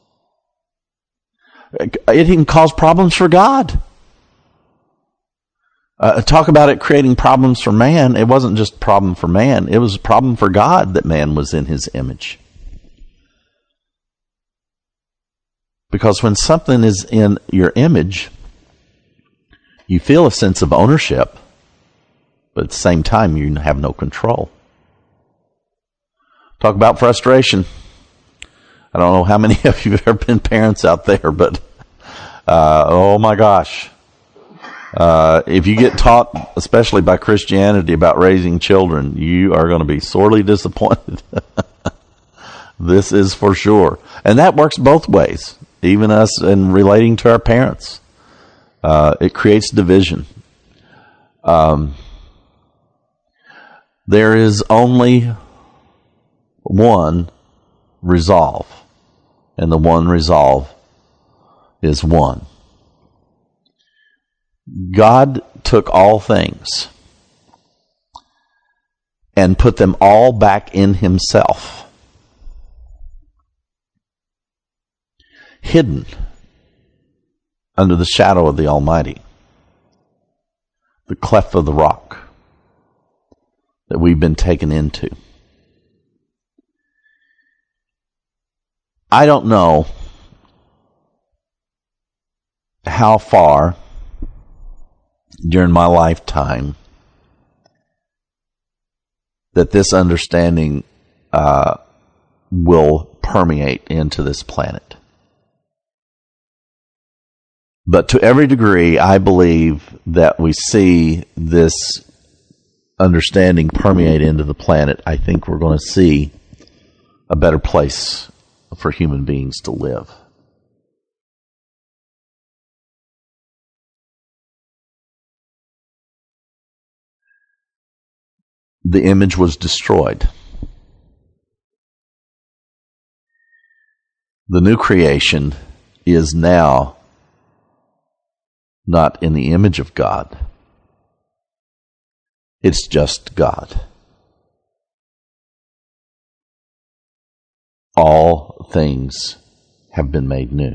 It even caused problems for God. Uh, talk about it creating problems for man. It wasn't just a problem for man. It was a problem for God that man was in his image. Because when something is in your image, you feel a sense of ownership, but at the same time, you have no control. Talk about frustration. I don't know how many of you have ever been parents out there, but uh, oh my gosh. Uh, if you get taught, especially by Christianity, about raising children, you are going to be sorely disappointed. This is for sure. And that works both ways. Even us in relating to our parents. Uh, it creates division. Um, there is only one resolve. And the one resolve is one. God took all things and put them all back in himself. Hidden under the shadow of the Almighty, the cleft of the rock that we've been taken into. I don't know how far during my lifetime that this understanding uh, will permeate into this planet. But to every degree, I believe that we see this understanding permeate into the planet. I think we're going to see a better place for human beings to live. The image was destroyed. The new creation is now not in the image of God. It's just God. All things have been made new.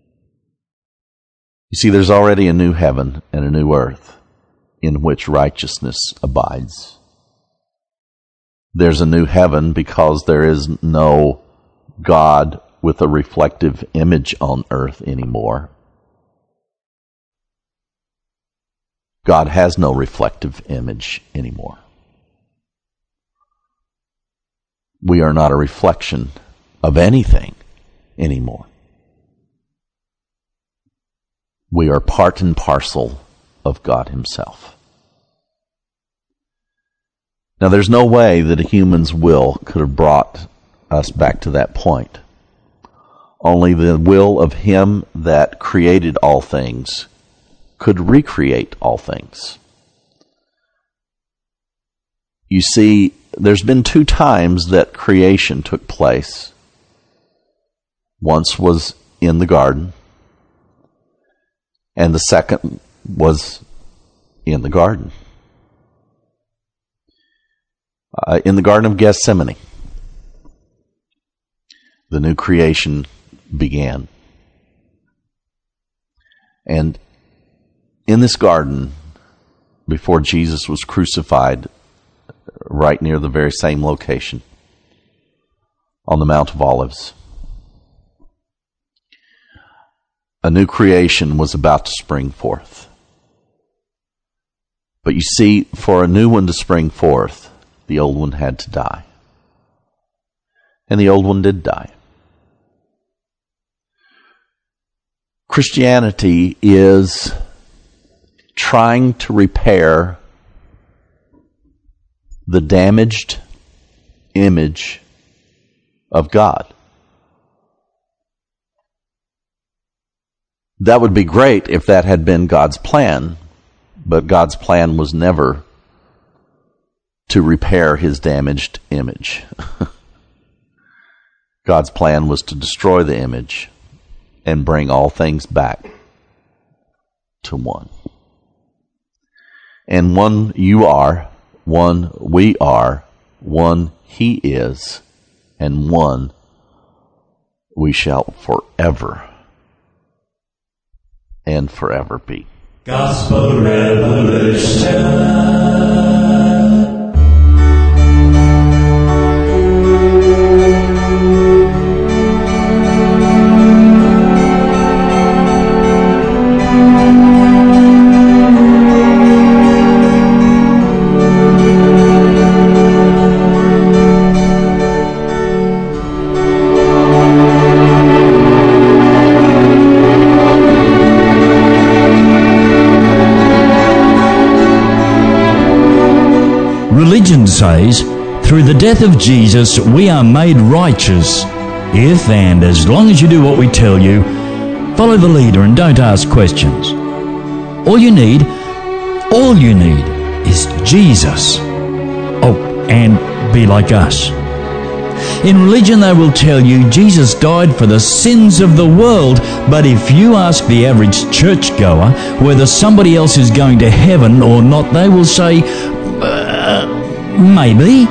You see, there's already a new heaven and a new earth in which righteousness abides. There's a new heaven because there is no God with a reflective image on earth anymore. God has no reflective image anymore. We are not a reflection of anything anymore. We are part and parcel of God himself. Now, there's no way that a human's will could have brought us back to that point. Only the will of him that created all things could recreate all things. You see, there's been two times that creation took place. Once was in the garden, and the second was in the garden. Uh, in the Garden of Gethsemane. the new creation began. And in this garden, before Jesus was crucified, right near the very same location, on the Mount of Olives, a new creation was about to spring forth. But you see, for a new one to spring forth, the old one had to die. And the old one did die. Christianity is trying to repair the damaged image of God. That would be great if that had been God's plan, but God's plan was never to repair his damaged image. God's plan was to destroy the image and bring all things back to one. And one you are, one we are, one he is, and one we shall forever and forever be. Gospel Revolution. Religion says, through the death of Jesus, we are made righteous if and as long as you do what we tell you, follow the leader and don't ask questions. All you need, all you need is Jesus. Oh, and be like us. In religion, they will tell you Jesus died for the sins of the world, but if you ask the average churchgoer whether somebody else is going to heaven or not, they will say, uh, maybe.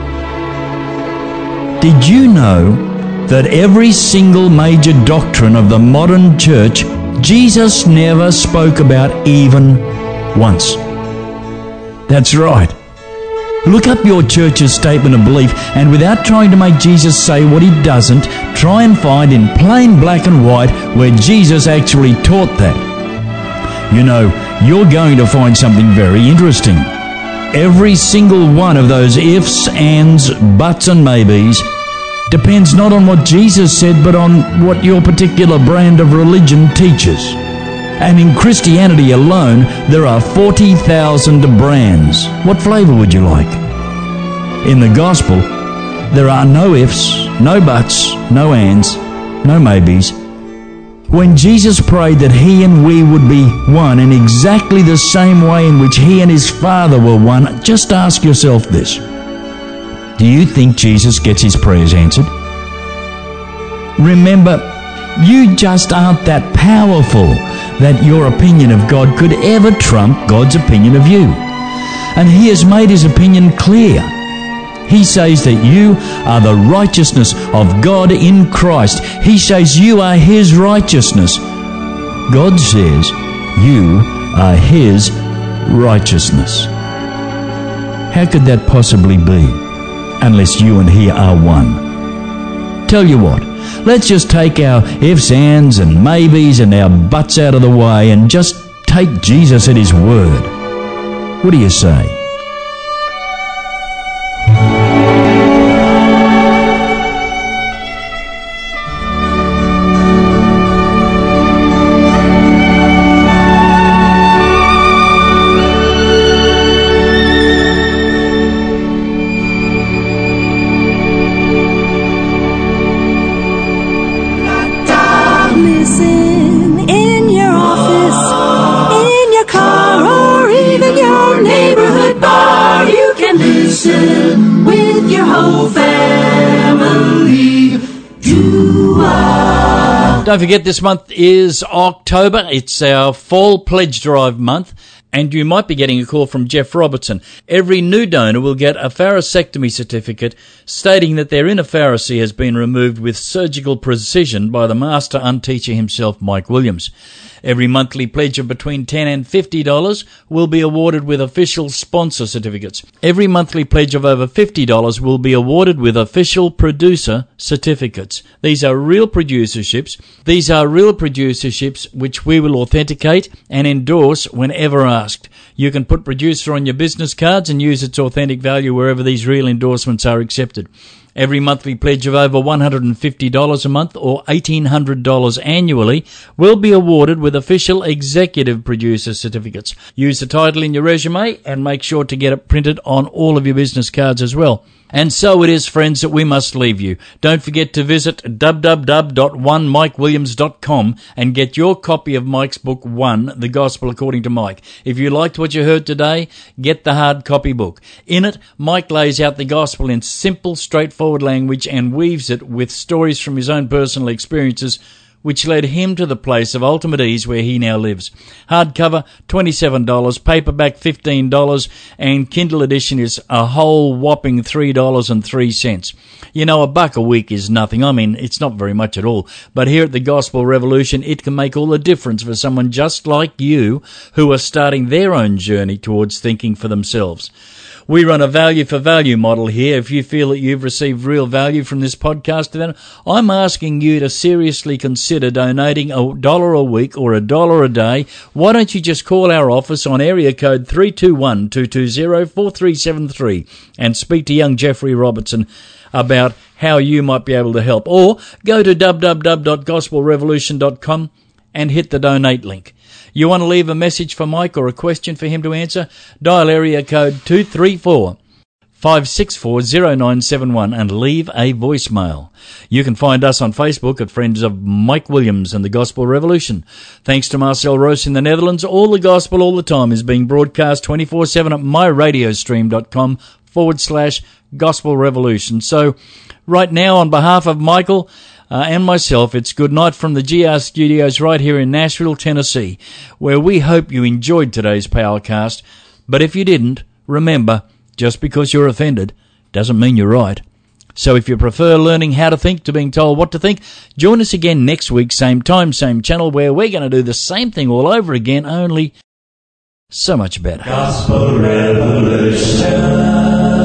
Did you know that every single major doctrine of the modern church, Jesus never spoke about even once? That's right. Look up your church's statement of belief, and without trying to make Jesus say what he doesn't, try and find in plain black and white where Jesus actually taught that. You know, you're going to find something very interesting. Every single one of those ifs, ands, buts and maybes depends not on what Jesus said, but on what your particular brand of religion teaches. And in Christianity alone, there are forty thousand brands. What flavor would you like? In the gospel, there are no ifs, no buts, no ands, no maybes. When Jesus prayed that he and we would be one in exactly the same way in which he and his Father were one, just ask yourself this. Do you think Jesus gets his prayers answered? Remember, you just aren't that powerful that your opinion of God could ever trump God's opinion of you. And he has made his opinion clear. He says that you are the righteousness of God in Christ. He says you are his righteousness. God says you are his righteousness. How could that possibly be unless you and he are one? Tell you what, let's just take our ifs, ands and maybes and our buts out of the way and just take Jesus at his word. What do you say? With your whole family, you are. Don't forget, this month is October. It's our fall pledge drive month. And you might be getting a call from Jeff Robertson. Every new donor will get a pharisectomy certificate stating that their inner Pharisee has been removed with surgical precision by the master unteacher himself, Mike Williams. Every monthly pledge of between ten dollars and fifty dollars will be awarded with official sponsor certificates. Every monthly pledge of over fifty dollars will be awarded with official producer certificates. These are real producerships. These are real producerships which we will authenticate and endorse whenever asked. You can put producer on your business cards and use its authentic value wherever these real endorsements are accepted. Every monthly pledge of over one hundred fifty dollars a month or eighteen hundred dollars annually will be awarded with official executive producer certificates. Use the title in your resume and make sure to get it printed on all of your business cards as well. And so it is, friends, that we must leave you. Don't forget to visit w w w dot one mike williams dot com and get your copy of Mike's book, One, The Gospel According to Mike. If you liked what you heard today, get the hard copy book. In it, Mike lays out the gospel in simple, straightforward language and weaves it with stories from his own personal experiences, which led him to the place of ultimate ease where he now lives. Hardcover, twenty-seven dollars, paperback, fifteen dollars, and Kindle edition is a whole whopping three dollars and three cents. You know, a buck a week is nothing. I mean, it's not very much at all. But here at the Gospel Revolution, it can make all the difference for someone just like you who are starting their own journey towards thinking for themselves. We run a value-for-value model here. If you feel that you've received real value from this podcast, then I'm asking you to seriously consider donating a dollar a week or a dollar a day. Why don't you just call our office on area code three two one, two two zero, four three seven three and speak to young Jeffrey Robertson about how you might be able to help. Or go to w w w dot gospel revolution dot com and hit the donate link. You want to leave a message for Mike or a question for him to answer? Dial area code two three four, five six four, zero nine seven one and leave a voicemail. You can find us on Facebook at Friends of Mike Williams and the Gospel Revolution. Thanks to Marcel Roos in the Netherlands, all the gospel all the time is being broadcast twenty-four seven at myradiostream.com forward slash Gospel Revolution. So right now, on behalf of Michael Uh, and myself, it's good night from the G R Studios right here in Nashville, Tennessee, where we hope you enjoyed today's Powercast. But if you didn't, remember, just because you're offended doesn't mean you're right. So if you prefer learning how to think to being told what to think, join us again next week, same time, same channel, where we're going to do the same thing all over again, only so much better. Gospel Revolution.